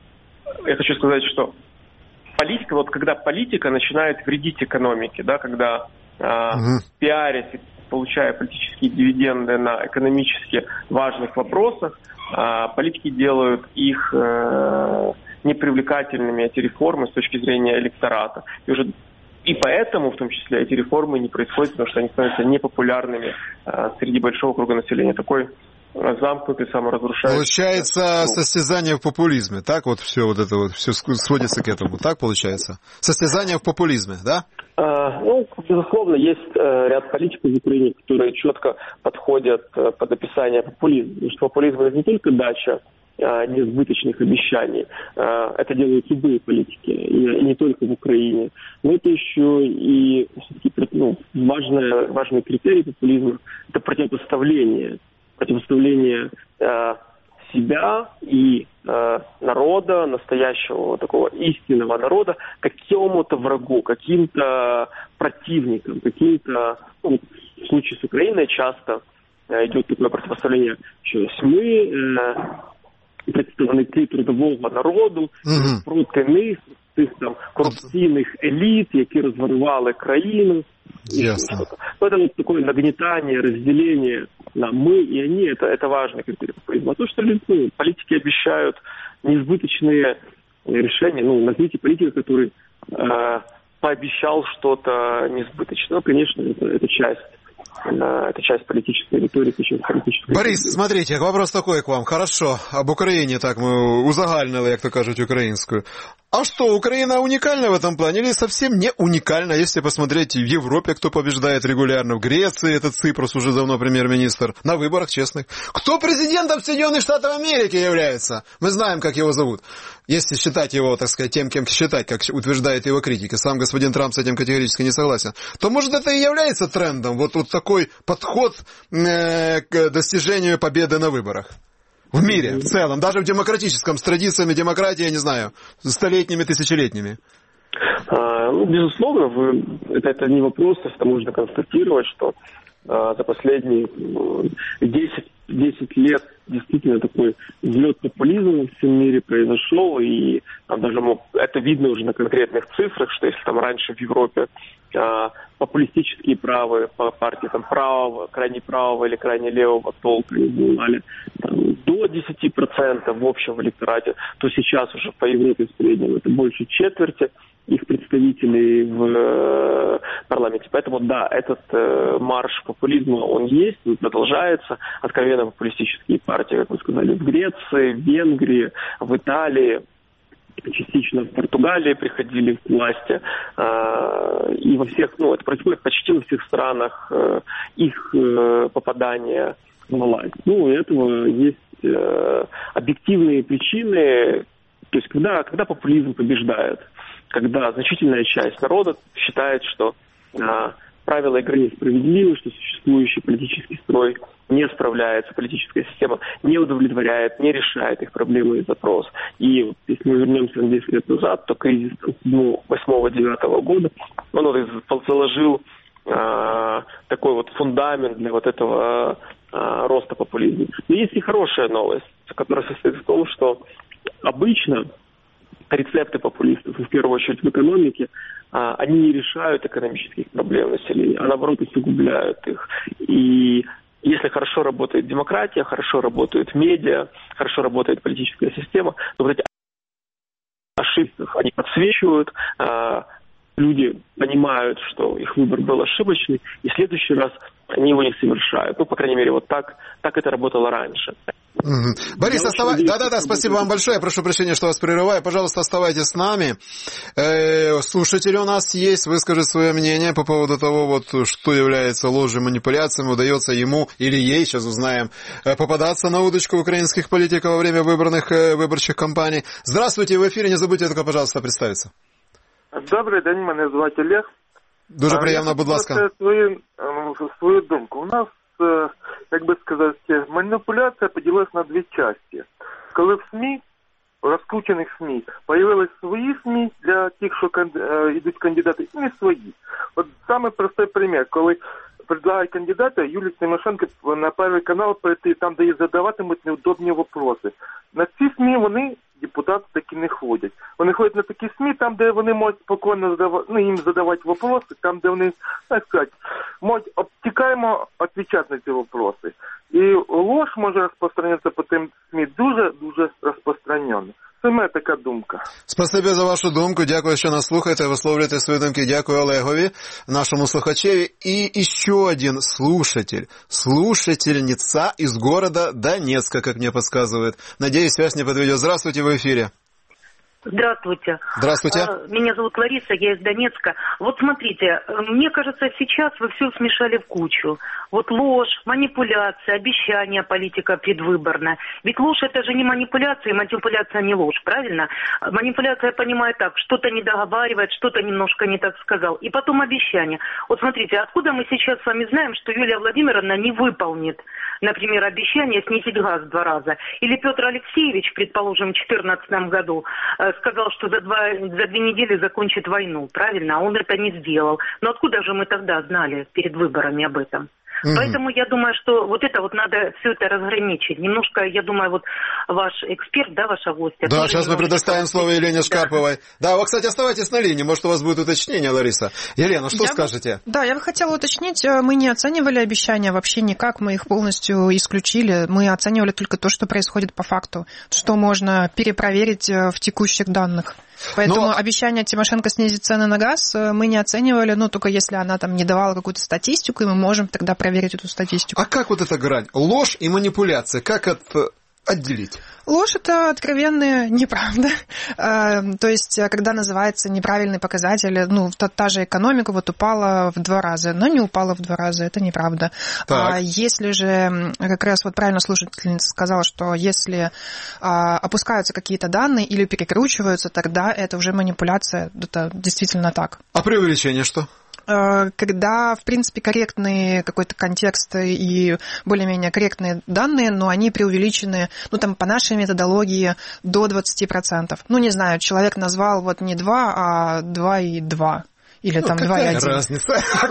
Я хочу сказать, что политика, вот когда политика начинает вредить экономике, да, когда э, угу. пиарясь и получая политические дивиденды на экономически важных вопросах, э, политики делают их э, непривлекательными, эти реформы, с точки зрения электората. И, уже, и поэтому, в том числе, эти реформы не происходят, потому что они становятся непопулярными э, среди большого круга населения. Такой замкнутый, саморазрушающий. Получается состязание в популизме, так вот все вот это вот все сводится к этому, так получается? Состязание в популизме, да? А, ну, безусловно, есть э, ряд политиков в Украине, которые четко подходят э, под описание популизма. Потому что популизм — это не только дача э, несбыточных обещаний, э, это делают любые политики, и, и не только в Украине. Но это еще и ну, важный, важный критерий популизма — это противопоставление. противоставление э, себя и э, народа, настоящего такого истинного народа, какому-то врагу, каким-то противникам, каким-то... Ну, в случае с Украиной часто э, идет такое противоставление, что есть мы, э, представники трудового народу, mm-hmm. проти них, тих там корупційних еліт, які розворували країну. Ясно. Это вот такое нагнетание, разделение на мы и они, это, это важный критерий популизма. А то, что ну, политики обещают несбыточные решения, ну, назовите политика, который э, пообещал что-то несбыточное, ну, конечно, это, это часть. Это часть политической риторики, часть политической... Борис, смотрите, вопрос такой к вам. Хорошо, об Украине так мы узагальнили, як то кажуть, украинскую. А что, Украина уникальна в этом плане или совсем не уникальна? Если посмотреть в Европе, кто побеждает регулярно, в Греции, этот Ципрос уже давно премьер-министр, на выборах честных. Кто президентом Соединенных Штатов Америки является? Мы знаем, как его зовут. Если считать его, так сказать, тем, кем считать, как утверждает его критика, сам господин Трамп с этим категорически не согласен, то, может, это и является трендом, вот, вот такой подход э, к достижению победы на выборах. В мире, в целом, даже в демократическом, с традициями демократии, я не знаю, столетними, тысячелетними. А, ну, безусловно, вы, это, это не вопрос, это можно констатировать, что а, за последние десять, десять лет действительно такой взлет популизма во всем мире произошел, и а, даже мог, это видно уже на конкретных цифрах, что если там раньше в Европе а, популистические правые партии там, правого, крайне правого или крайне левого толка не занимали там, до десять процентов в общем электорате, то сейчас уже по Европе в среднем это больше четверти их представителей в э, парламенте. Поэтому да, этот э, марш популизма, он есть, он продолжается. Откровенно популистические партии, как вы сказали, в Греции, в Венгрии, в Италии, частично в Португалии приходили к власти. Э, и во всех, ну, это происходит почти во всех странах э, их э, попадания в власть. Ну, у этого есть э, объективные причины. То есть, когда, когда популизм побеждает, когда значительная часть народа считает, что а, правила игры несправедливы, что существующий политический строй не справляется, политическая система не удовлетворяет, не решает их проблемы и запрос. И вот, если мы вернемся на десять лет назад, то кризис восьмого-девятого года, он вот заложил э, такой вот фундамент для вот этого э, роста популизма. Но есть и хорошая новость, которая состоит в том, что обычно рецепты популистов, в первую очередь в экономике, они не решают экономических проблем населения, а наоборот усугубляют их. И если хорошо работает демократия, хорошо работают медиа, хорошо работает политическая система, то вот эти ошибки они подсвечивают, люди понимают, что их выбор был ошибочный, и в следующий раз они его не совершают. Ну, по крайней мере, вот так, так это работало раньше. Угу. Борис, оставайтесь. Да-да-да, спасибо вам большое. Я прошу прощения, что вас прерываю. Пожалуйста, оставайтесь с нами. Э, слушатели у нас есть, выскажет свое мнение по поводу того, вот, что является ложью, манипуляцией, удается ему или ей, сейчас узнаем, попадаться на удочку украинских политиков во время выборных выборчих кампаний. Здравствуйте, в эфире, не забудьте только, пожалуйста, представиться. Добрий день, мене звати Олег. Дуже приємно, будь ласка. Свою, свою думку. У нас, як би сказати, маніпуляція поділилась на дві частини. Коли в СМІ, в розкручених СМІ, появились свої СМІ для тих, що йдуть кандидати, і не свої. От саме простий примір, коли предлагають кандидата Юлію Тимошенко на перший канал прийти, там, де їй задаватимуть неудобні вопроси. На ці СМІ вони, депутати, таки не ходять. Вони ходять на такі СМІ, там, де вони можуть спокійно задавати, ну, їм задавати вопроси, там, де вони, так сказати, можуть обтікаємо відповідати на ці вопроси. І ложь може розпространятися по тим СМІ дуже-дуже розпространено. Це моя така думка. Спасибі за вашу думку. Дякую, що нас слухаєте, висловлюєте свої думки. Дякую Олегові, нашему слухачеві. И еще один слушатель, слушательница из города Донецка, как мне подсказывает. Надеюсь, связь не подведет. Здравствуйте, в эфире. Здравствуйте. Здравствуйте. Меня зовут Лариса, я из Донецка. Вот смотрите, мне кажется, сейчас вы все смешали в кучу. Вот ложь, манипуляция, обещания, политика предвыборная. Ведь ложь это же не манипуляция, и манипуляция не ложь, правильно? Манипуляция, я понимаю так, что-то не договаривает, что-то немножко не так сказал. И потом обещания. Вот смотрите, откуда мы сейчас с вами знаем, что Юлия Владимировна не выполнит, например, обещание снизить газ в два раза? Или Петр Алексеевич, предположим, в две тысячи четырнадцатом году сказал, что за, два, за две недели закончит войну, правильно? А он это не сделал. Но откуда же мы тогда знали перед выборами об этом? Mm-hmm. Поэтому я думаю, что вот это вот надо все это разграничить. Немножко, я думаю, вот ваш эксперт, да, ваша гостья. Да, сейчас мы предоставим слово Елене Шкарповой. Да. да, вы, кстати, оставайтесь на линии, может, у вас будет уточнение, Лариса. Елена, что я скажете? Бы, да, я бы хотела уточнить, мы не оценивали обещания вообще никак, мы их полностью исключили. Мы оценивали только то, что происходит по факту, что можно перепроверить в текущих данных. Поэтому Но... обещание Тимошенко снизить цены на газ мы не оценивали, ну, только если она там не давала какую-то статистику, и мы можем тогда проверить эту статистику. А как вот эта грань? Ложь и манипуляция, как это отделить? Ложь – это откровенная неправда. То есть, когда называется неправильный показатель, ну, та, та же экономика вот упала в два раза, но не упала в два раза, это неправда. Так. А если же, как раз вот правильно слушательница сказала, что если а, опускаются какие-то данные или перекручиваются, тогда это уже манипуляция, это действительно так. А преувеличение что? Когда, в принципе, корректный какой-то контекст и более-менее корректные данные, но они преувеличены, ну, там, по нашей методологии до двадцати процентов. Ну, не знаю, человек назвал вот не два, а два и два. Или ну, там два и один. Разница?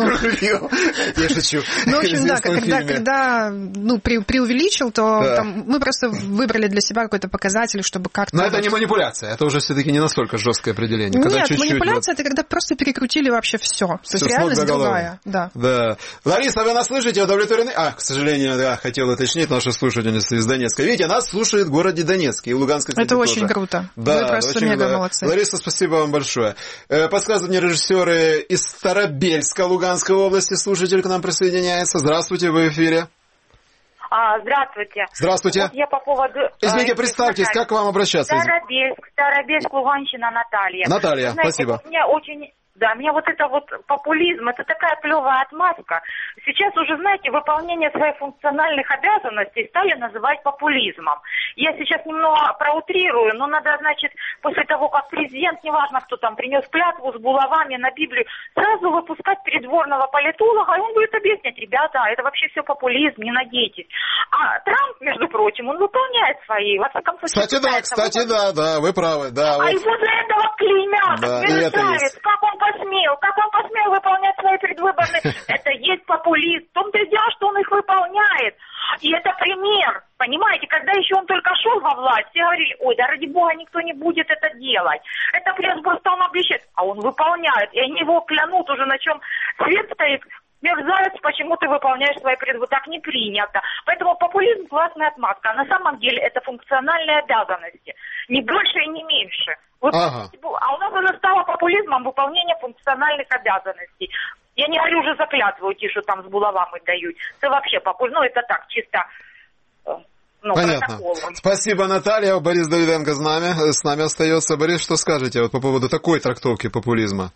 Я шучу. Ну, в общем, да, когда, когда ну, при, преувеличил, то да. там, мы просто выбрали для себя какой-то показатель, чтобы как-то... Но это не манипуляция, это уже все-таки не настолько жесткое определение. Когда Нет, чуть-чуть манипуляция вот... это когда просто перекрутили вообще все. То все есть реальность другая. Да. да. Лариса, вы нас слышите, удовлетворены? А, к сожалению, да, хотел уточнить наша слушательница из Донецка. Видите, нас слушает в городе Донецке и в Луганской, кстати, это тоже. очень круто. Да, вы просто очень, мега да. молодцы. Лариса, спасибо вам большое. Подсказывают мне режиссеры из Старобельска Луганской области. Слушатель к нам присоединяется. Здравствуйте, вы в эфире. А, здравствуйте. Здравствуйте. Вот я по поводу... Извините, э, представьтесь, как к вам обращаться? Старобельск, Старобельск, Луганщина, Наталья. Наталья, знаете, спасибо. Мне очень... Да, мне вот это вот популизм, это такая клевая отмазка. Сейчас уже, знаете, выполнение своих функциональных обязанностей стали называть популизмом. Я сейчас немного проутрирую, но надо, значит, после того, как президент, неважно кто там, принес клятву с булавами на Библию, сразу выпускать придворного политолога, и он будет объяснять: ребята, это вообще все популизм, не надейтесь. А Трамп, между прочим, он выполняет свои, во всяком случае... Кстати, да, кстати, да, да, вы правы, да. А вот. его для этого клеймят, да, мерзавец, как он посмел, как он посмел выполнять свои предвыборные... Это есть популист, в том-то и дело, что он их выполняет. И это пример, понимаете, когда еще он только шел во власть, все говорили: ой, да ради бога никто не будет это делать. Это пресс просто он обещает, а он выполняет, и они его клянут уже, на чем свет стоит. Мерзавец, почему ты выполняешь свои предвыборы? Так не принято. Поэтому популизм — классная отмазка. А на самом деле это функциональные обязанности. Не больше и не меньше. Вы... Ага. А у нас уже стало популизмом выполнение функциональных обязанностей. Я не говорю уже за клятву, ті, що там з булавами дають. Це вообще популизм. Ну, это так, чисто... Ну, понятно. протоколом. Спасибо, Наталья. Борис Давиденко с нами, с нами остается. Борис, что скажете вот по поводу такой трактовки популизма?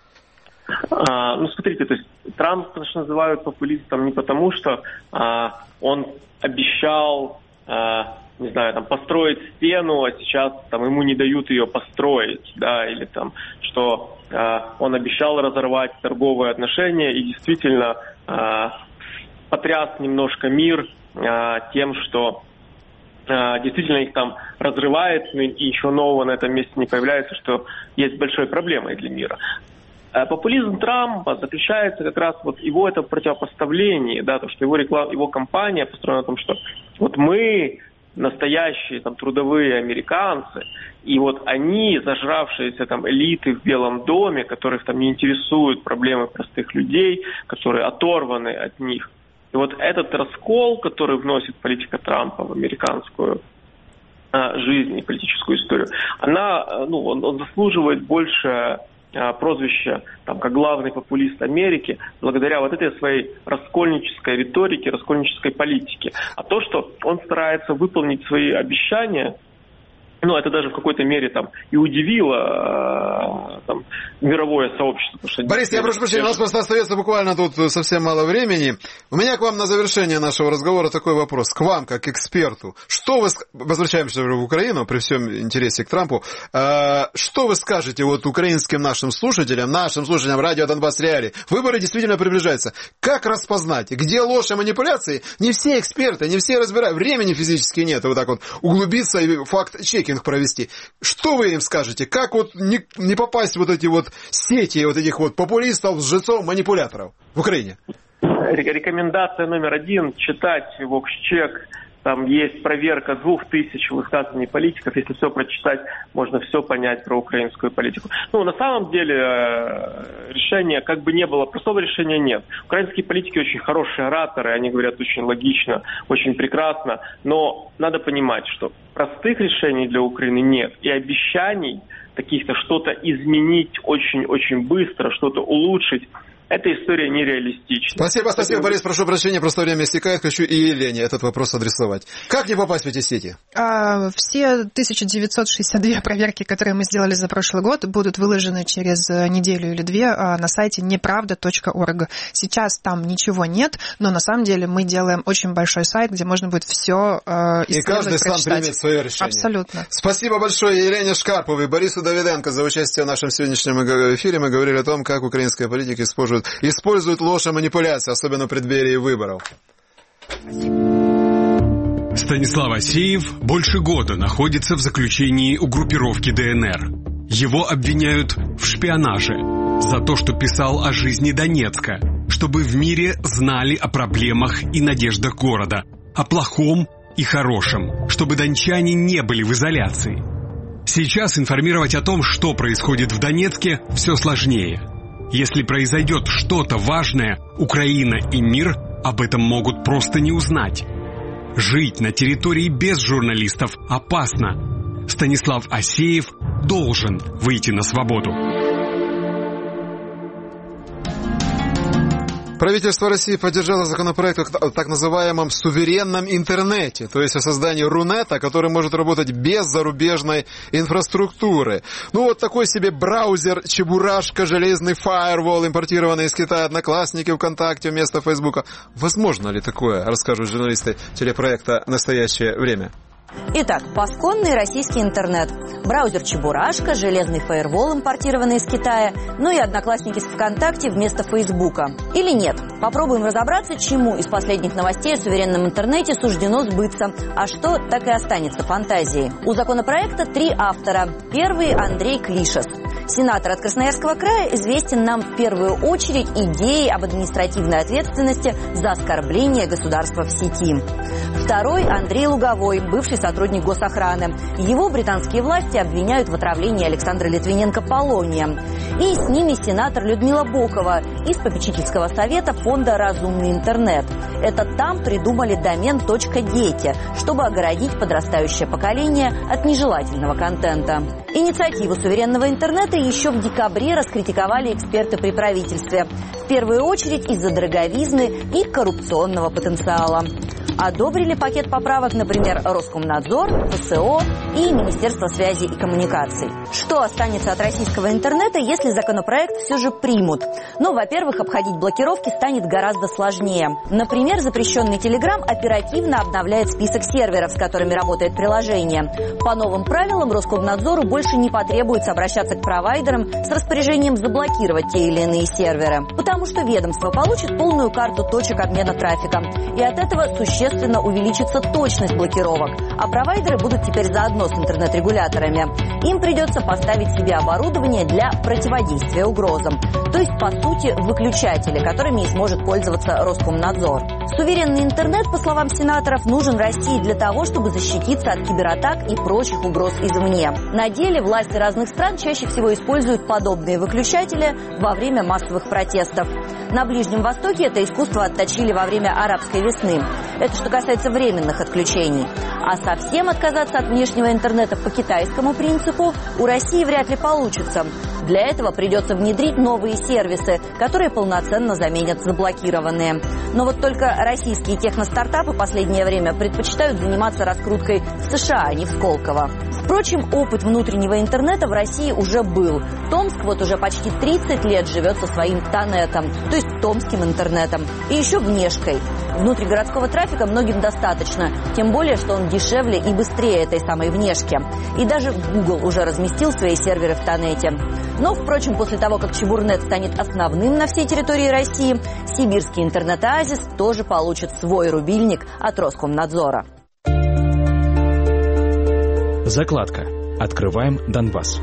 А, ну, смотрите, то есть Трамп, конечно, называют популистом не потому, что а, он обещал, а, не знаю, там, построить стену, а сейчас там ему не дают ее построить, да, или там, что а, он обещал разорвать торговые отношения и действительно а, потряс немножко мир а, тем, что а, действительно их там разрывает, и еще нового на этом месте не появляется, что есть большой проблемой для мира. Популизм Трампа заключается как раз вот его это противопоставление, да, то, что его реклама, его кампания построена на том, что вот мы настоящие там трудовые американцы, и вот они, зажравшиеся там элиты в Белом доме, которых там не интересуют проблемы простых людей, которые оторваны от них. И вот этот раскол, который вносит политика Трампа в американскую а, жизнь и политическую историю, она, ну, он, он заслуживает больше прозвище, там, как главный популист Америки, благодаря вот этой своей раскольнической риторике, раскольнической политике. А то, что он старается выполнить свои обещания, ну, это даже в какой-то мере там и удивило там, мировое сообщество. Что Борис, я прошу прощения, у нас просто остается буквально тут совсем мало времени. У меня к вам на завершение нашего разговора такой вопрос. К вам, как эксперту. Что вы... Возвращаемся уже в Украину, при всем интересе к Трампу. Что вы скажете вот украинским нашим слушателям, нашим слушателям радио Донбасс Реалии? Выборы действительно приближаются. Как распознать, где ложь и манипуляции? Не все эксперты, не все разбирают. Времени физически нет. Вот так вот углубиться и факт-чекинг провести. Что вы им скажете? Как вот не, не попасть в вот эти вот сети вот этих вот популистов, лжецов, манипуляторов в Украине? Рекомендация номер один — читать Вокс-чек. Там есть проверка двух тысяч высказываний политиков. Если все прочитать, можно все понять про украинскую политику. Ну, на самом деле, решения, как бы не было, простого решения нет. Украинские политики очень хорошие ораторы, они говорят очень логично, очень прекрасно. Но надо понимать, что простых решений для Украины нет. И обещаний каких-то что-то изменить очень-очень быстро, что-то улучшить, эта история нереалистична. Спасибо, спасибо, Борис. Прошу прощения, просто время истекает. Хочу и Елене этот вопрос адресовать. Как не попасть в эти сети? А, все тысяча девятьсот шестьдесят две проверки, которые мы сделали за прошлый год, будут выложены через неделю или две на сайте неправда точка орг. Сейчас там ничего нет, но на самом деле мы делаем очень большой сайт, где можно будет все исследовать, и каждый прочитать. сам примет свое решение. Абсолютно. Спасибо большое Елене Шкарповой и Борису Давиденко за участие в нашем сегодняшнем эфире. Мы говорили о том, как украинская политика использует Используют ложь и манипуляции, особенно в преддверии выборов. Станислав Асеев больше года находится в заключении у группировки ДНР. Его обвиняют в шпионаже за то, что писал о жизни Донецка, чтобы в мире знали о проблемах и надеждах города, о плохом и хорошем, чтобы дончане не были в изоляции. Сейчас информировать о том, что происходит в Донецке, все сложнее. Если произойдет что-то важное, Украина и мир об этом могут просто не узнать. Жить на территории без журналистов опасно. Станислав Асеев должен выйти на свободу. Правительство России поддержало законопроект о так называемом суверенном интернете, то есть о создании Рунета, который может работать без зарубежной инфраструктуры. Ну вот такой себе браузер, чебурашка, железный фаервол, импортированный из Китая, Одноклассники, ВКонтакте вместо Фейсбука. Возможно ли такое, расскажут журналисты телепроекта «Настоящее время». Итак, пасконный российский интернет. Браузер Чебурашка, железный фаервол, импортированный из Китая, ну и одноклассники с ВКонтакте вместо Фейсбука. Или нет? Попробуем разобраться, чему из последних новостей о суверенном интернете суждено сбыться, а что так и останется фантазией. У законопроекта три автора. Первый – Андрей Клишес. Сенатор от Красноярского края известен нам в первую очередь идеей об административной ответственности за оскорбление государства в сети. Второй – Андрей Луговой, бывший сотрудник госохраны. Его британские власти обвиняют в отравлении Александра Литвиненко полонием. И с ними сенатор Людмила Бокова из попечительского совета фонда «Разумный интернет». Это там придумали домен .дети, чтобы огородить подрастающее поколение от нежелательного контента. Инициативу суверенного интернета еще в декабре раскритиковали эксперты при правительстве. В первую очередь из-за дороговизны и коррупционного потенциала. Одобрили пакет поправок, например, Роскомнадзор, ФСО и Министерство связи и коммуникаций. Что останется от российского интернета, если законопроект все же примут? Ну, во-первых, обходить блокировки станет гораздо сложнее. Например, запрещенный Telegram оперативно обновляет список серверов, с которыми работает приложение. По новым правилам Роскомнадзору больше не потребуется обращаться к провайдерам с распоряжением заблокировать те или иные серверы, потому что ведомство получит полную карту точек обмена трафиком, и от этого существенно увеличится точность блокировок, а провайдеры будут теперь заодно с интернет-регуляторами. Им придется поставить себе оборудование для противодействия угрозам, то есть, по сути, выключатели, которыми и сможет пользоваться Роскомнадзор. Суверенный интернет, по словам сенаторов, нужен России для того, чтобы защититься от кибератак и прочих угроз извне. На деле власти разных стран чаще всего используют подобные выключатели во время массовых протестов. На Ближнем Востоке это искусство отточили во время арабской весны. Это что касается временных отключений. А совсем отказаться от внешнего интернета по китайскому принципу у России вряд ли получится. Для этого придется внедрить новые сервисы, которые полноценно заменят заблокированные. Но вот только российские техностартапы в последнее время предпочитают заниматься раскруткой в США, а не в Сколково. Впрочем, опыт внутреннего интернета в России уже был. Томск вот уже почти тридцать лет живет со своим Тонетом, то есть томским интернетом. И еще внешкой. Внутригородского трафика многим достаточно, тем более, что он дешевле и быстрее этой самой внешки. И даже Google уже разместил свои серверы в Тонете. Но, впрочем, после того, как Чебурнет станет основным на всей территории России, сибирский интернет-оазис тоже получит свой рубильник от Роскомнадзора. Закладка. Открываем Донбасс.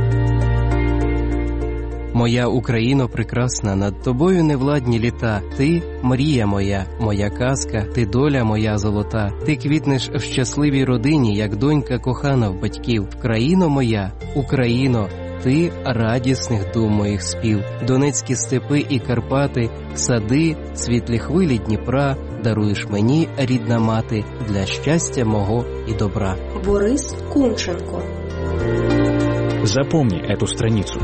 Моя Україно прекрасна, над тобою невладні літа. Ти – мрія моя, моя казка, ти – доля моя золота. Ти квітнеш в щасливій родині, як донька кохана в батьків. Країно моя, Україно, ти – радісних дум моїх спів. Донецькі степи і Карпати, сади, світлі хвилі Дніпра, даруєш мені, рідна мати, для щастя мого і добра. Борис Кунченко. Запомни эту страницу.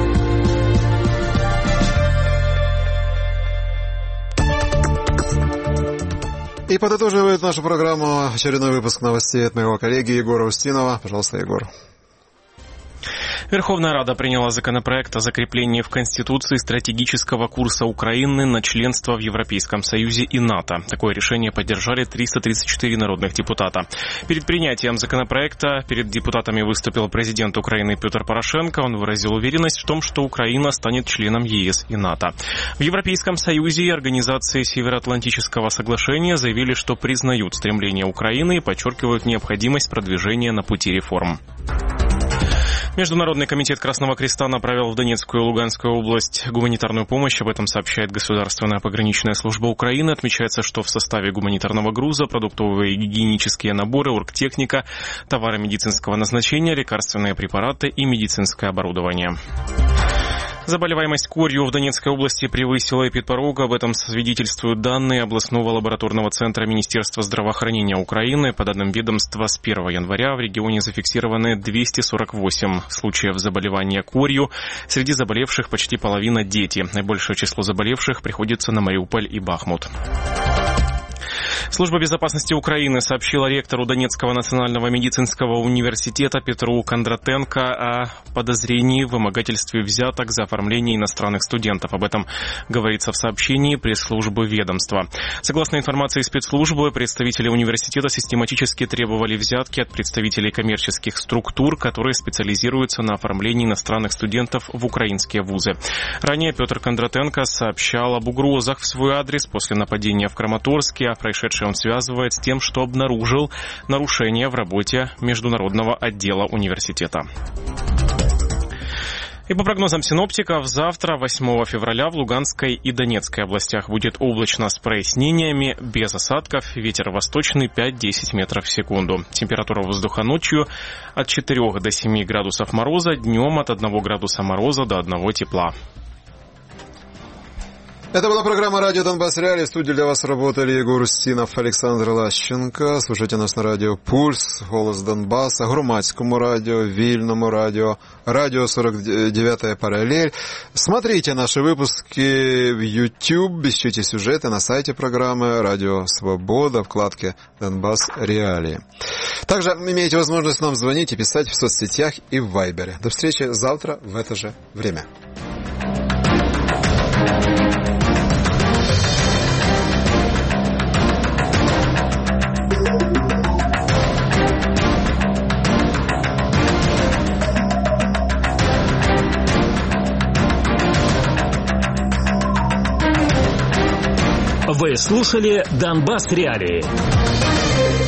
И подытоживает нашу программу очередной выпуск новостей от моего коллеги Егора Устинова. Пожалуйста, Егор. Верховная Рада приняла законопроект о закреплении в Конституции стратегического курса Украины на членство в Европейском Союзе и НАТО. Такое решение поддержали триста тридцать четыре народных депутата. Перед принятием законопроекта перед депутатами выступил президент Украины Петр Порошенко. Он выразил уверенность в том, что Украина станет членом ЕС и НАТО. В Европейском Союзе и Организации Североатлантического соглашения заявили, что признают стремление Украины и подчеркивают необходимость продвижения на пути реформ. Международный комитет Красного Креста направил в Донецкую и Луганскую область гуманитарную помощь. Об этом сообщает Государственная пограничная служба Украины. Отмечается, что в составе гуманитарного груза продуктовые и гигиенические наборы, оргтехника, товары медицинского назначения, лекарственные препараты и медицинское оборудование. Заболеваемость корью в Донецкой области превысила эпидпорог. Об этом свидетельствуют данные областного лабораторного центра Министерства здравоохранения Украины. По данным ведомства, с первого января в регионе зафиксированы двести сорок восемь случаев заболевания корью. Среди заболевших почти половина дети. Наибольшее число заболевших приходится на Мариуполь и Бахмут. Служба безопасности Украины сообщила ректору Донецкого национального медицинского университета Петру Кондратенко о подозрении в вымогательстве взяток за оформление иностранных студентов. Об этом говорится в сообщении пресс-службы ведомства. Согласно информации спецслужбы, представители университета систематически требовали взятки от представителей коммерческих структур, которые специализируются на оформлении иностранных студентов в украинские вузы. Ранее Петр Кондратенко сообщал об угрозах в свой адрес после нападения в Краматорске, а происшедшее он связывает с тем, что обнаружил нарушения в работе международного отдела университета. И по прогнозам синоптиков, завтра, восьмого февраля, в Луганской и Донецкой областях будет облачно с прояснениями, без осадков, ветер восточный пять-десять метров в секунду. Температура воздуха ночью от четырёх до семи градусов мороза, днем от одного градуса мороза до одного тепла. Это была программа «Радио Донбасс Реалии». В студии для вас работали Егор Устинов, Александр Лащенко. Слушайте нас на радио «Пульс», «Голос Донбасса», Громадскому радио, Вильному радио, радио сорок девятая параллель. Смотрите наши выпуски в YouTube, ищите сюжеты на сайте программы «Радио Свобода», вкладке «Донбасс Реалии». Также имеете возможность нам звонить и писать в соцсетях и в Вайбере. До встречи завтра в это же время. Вы слушали «Донбасс Реалии».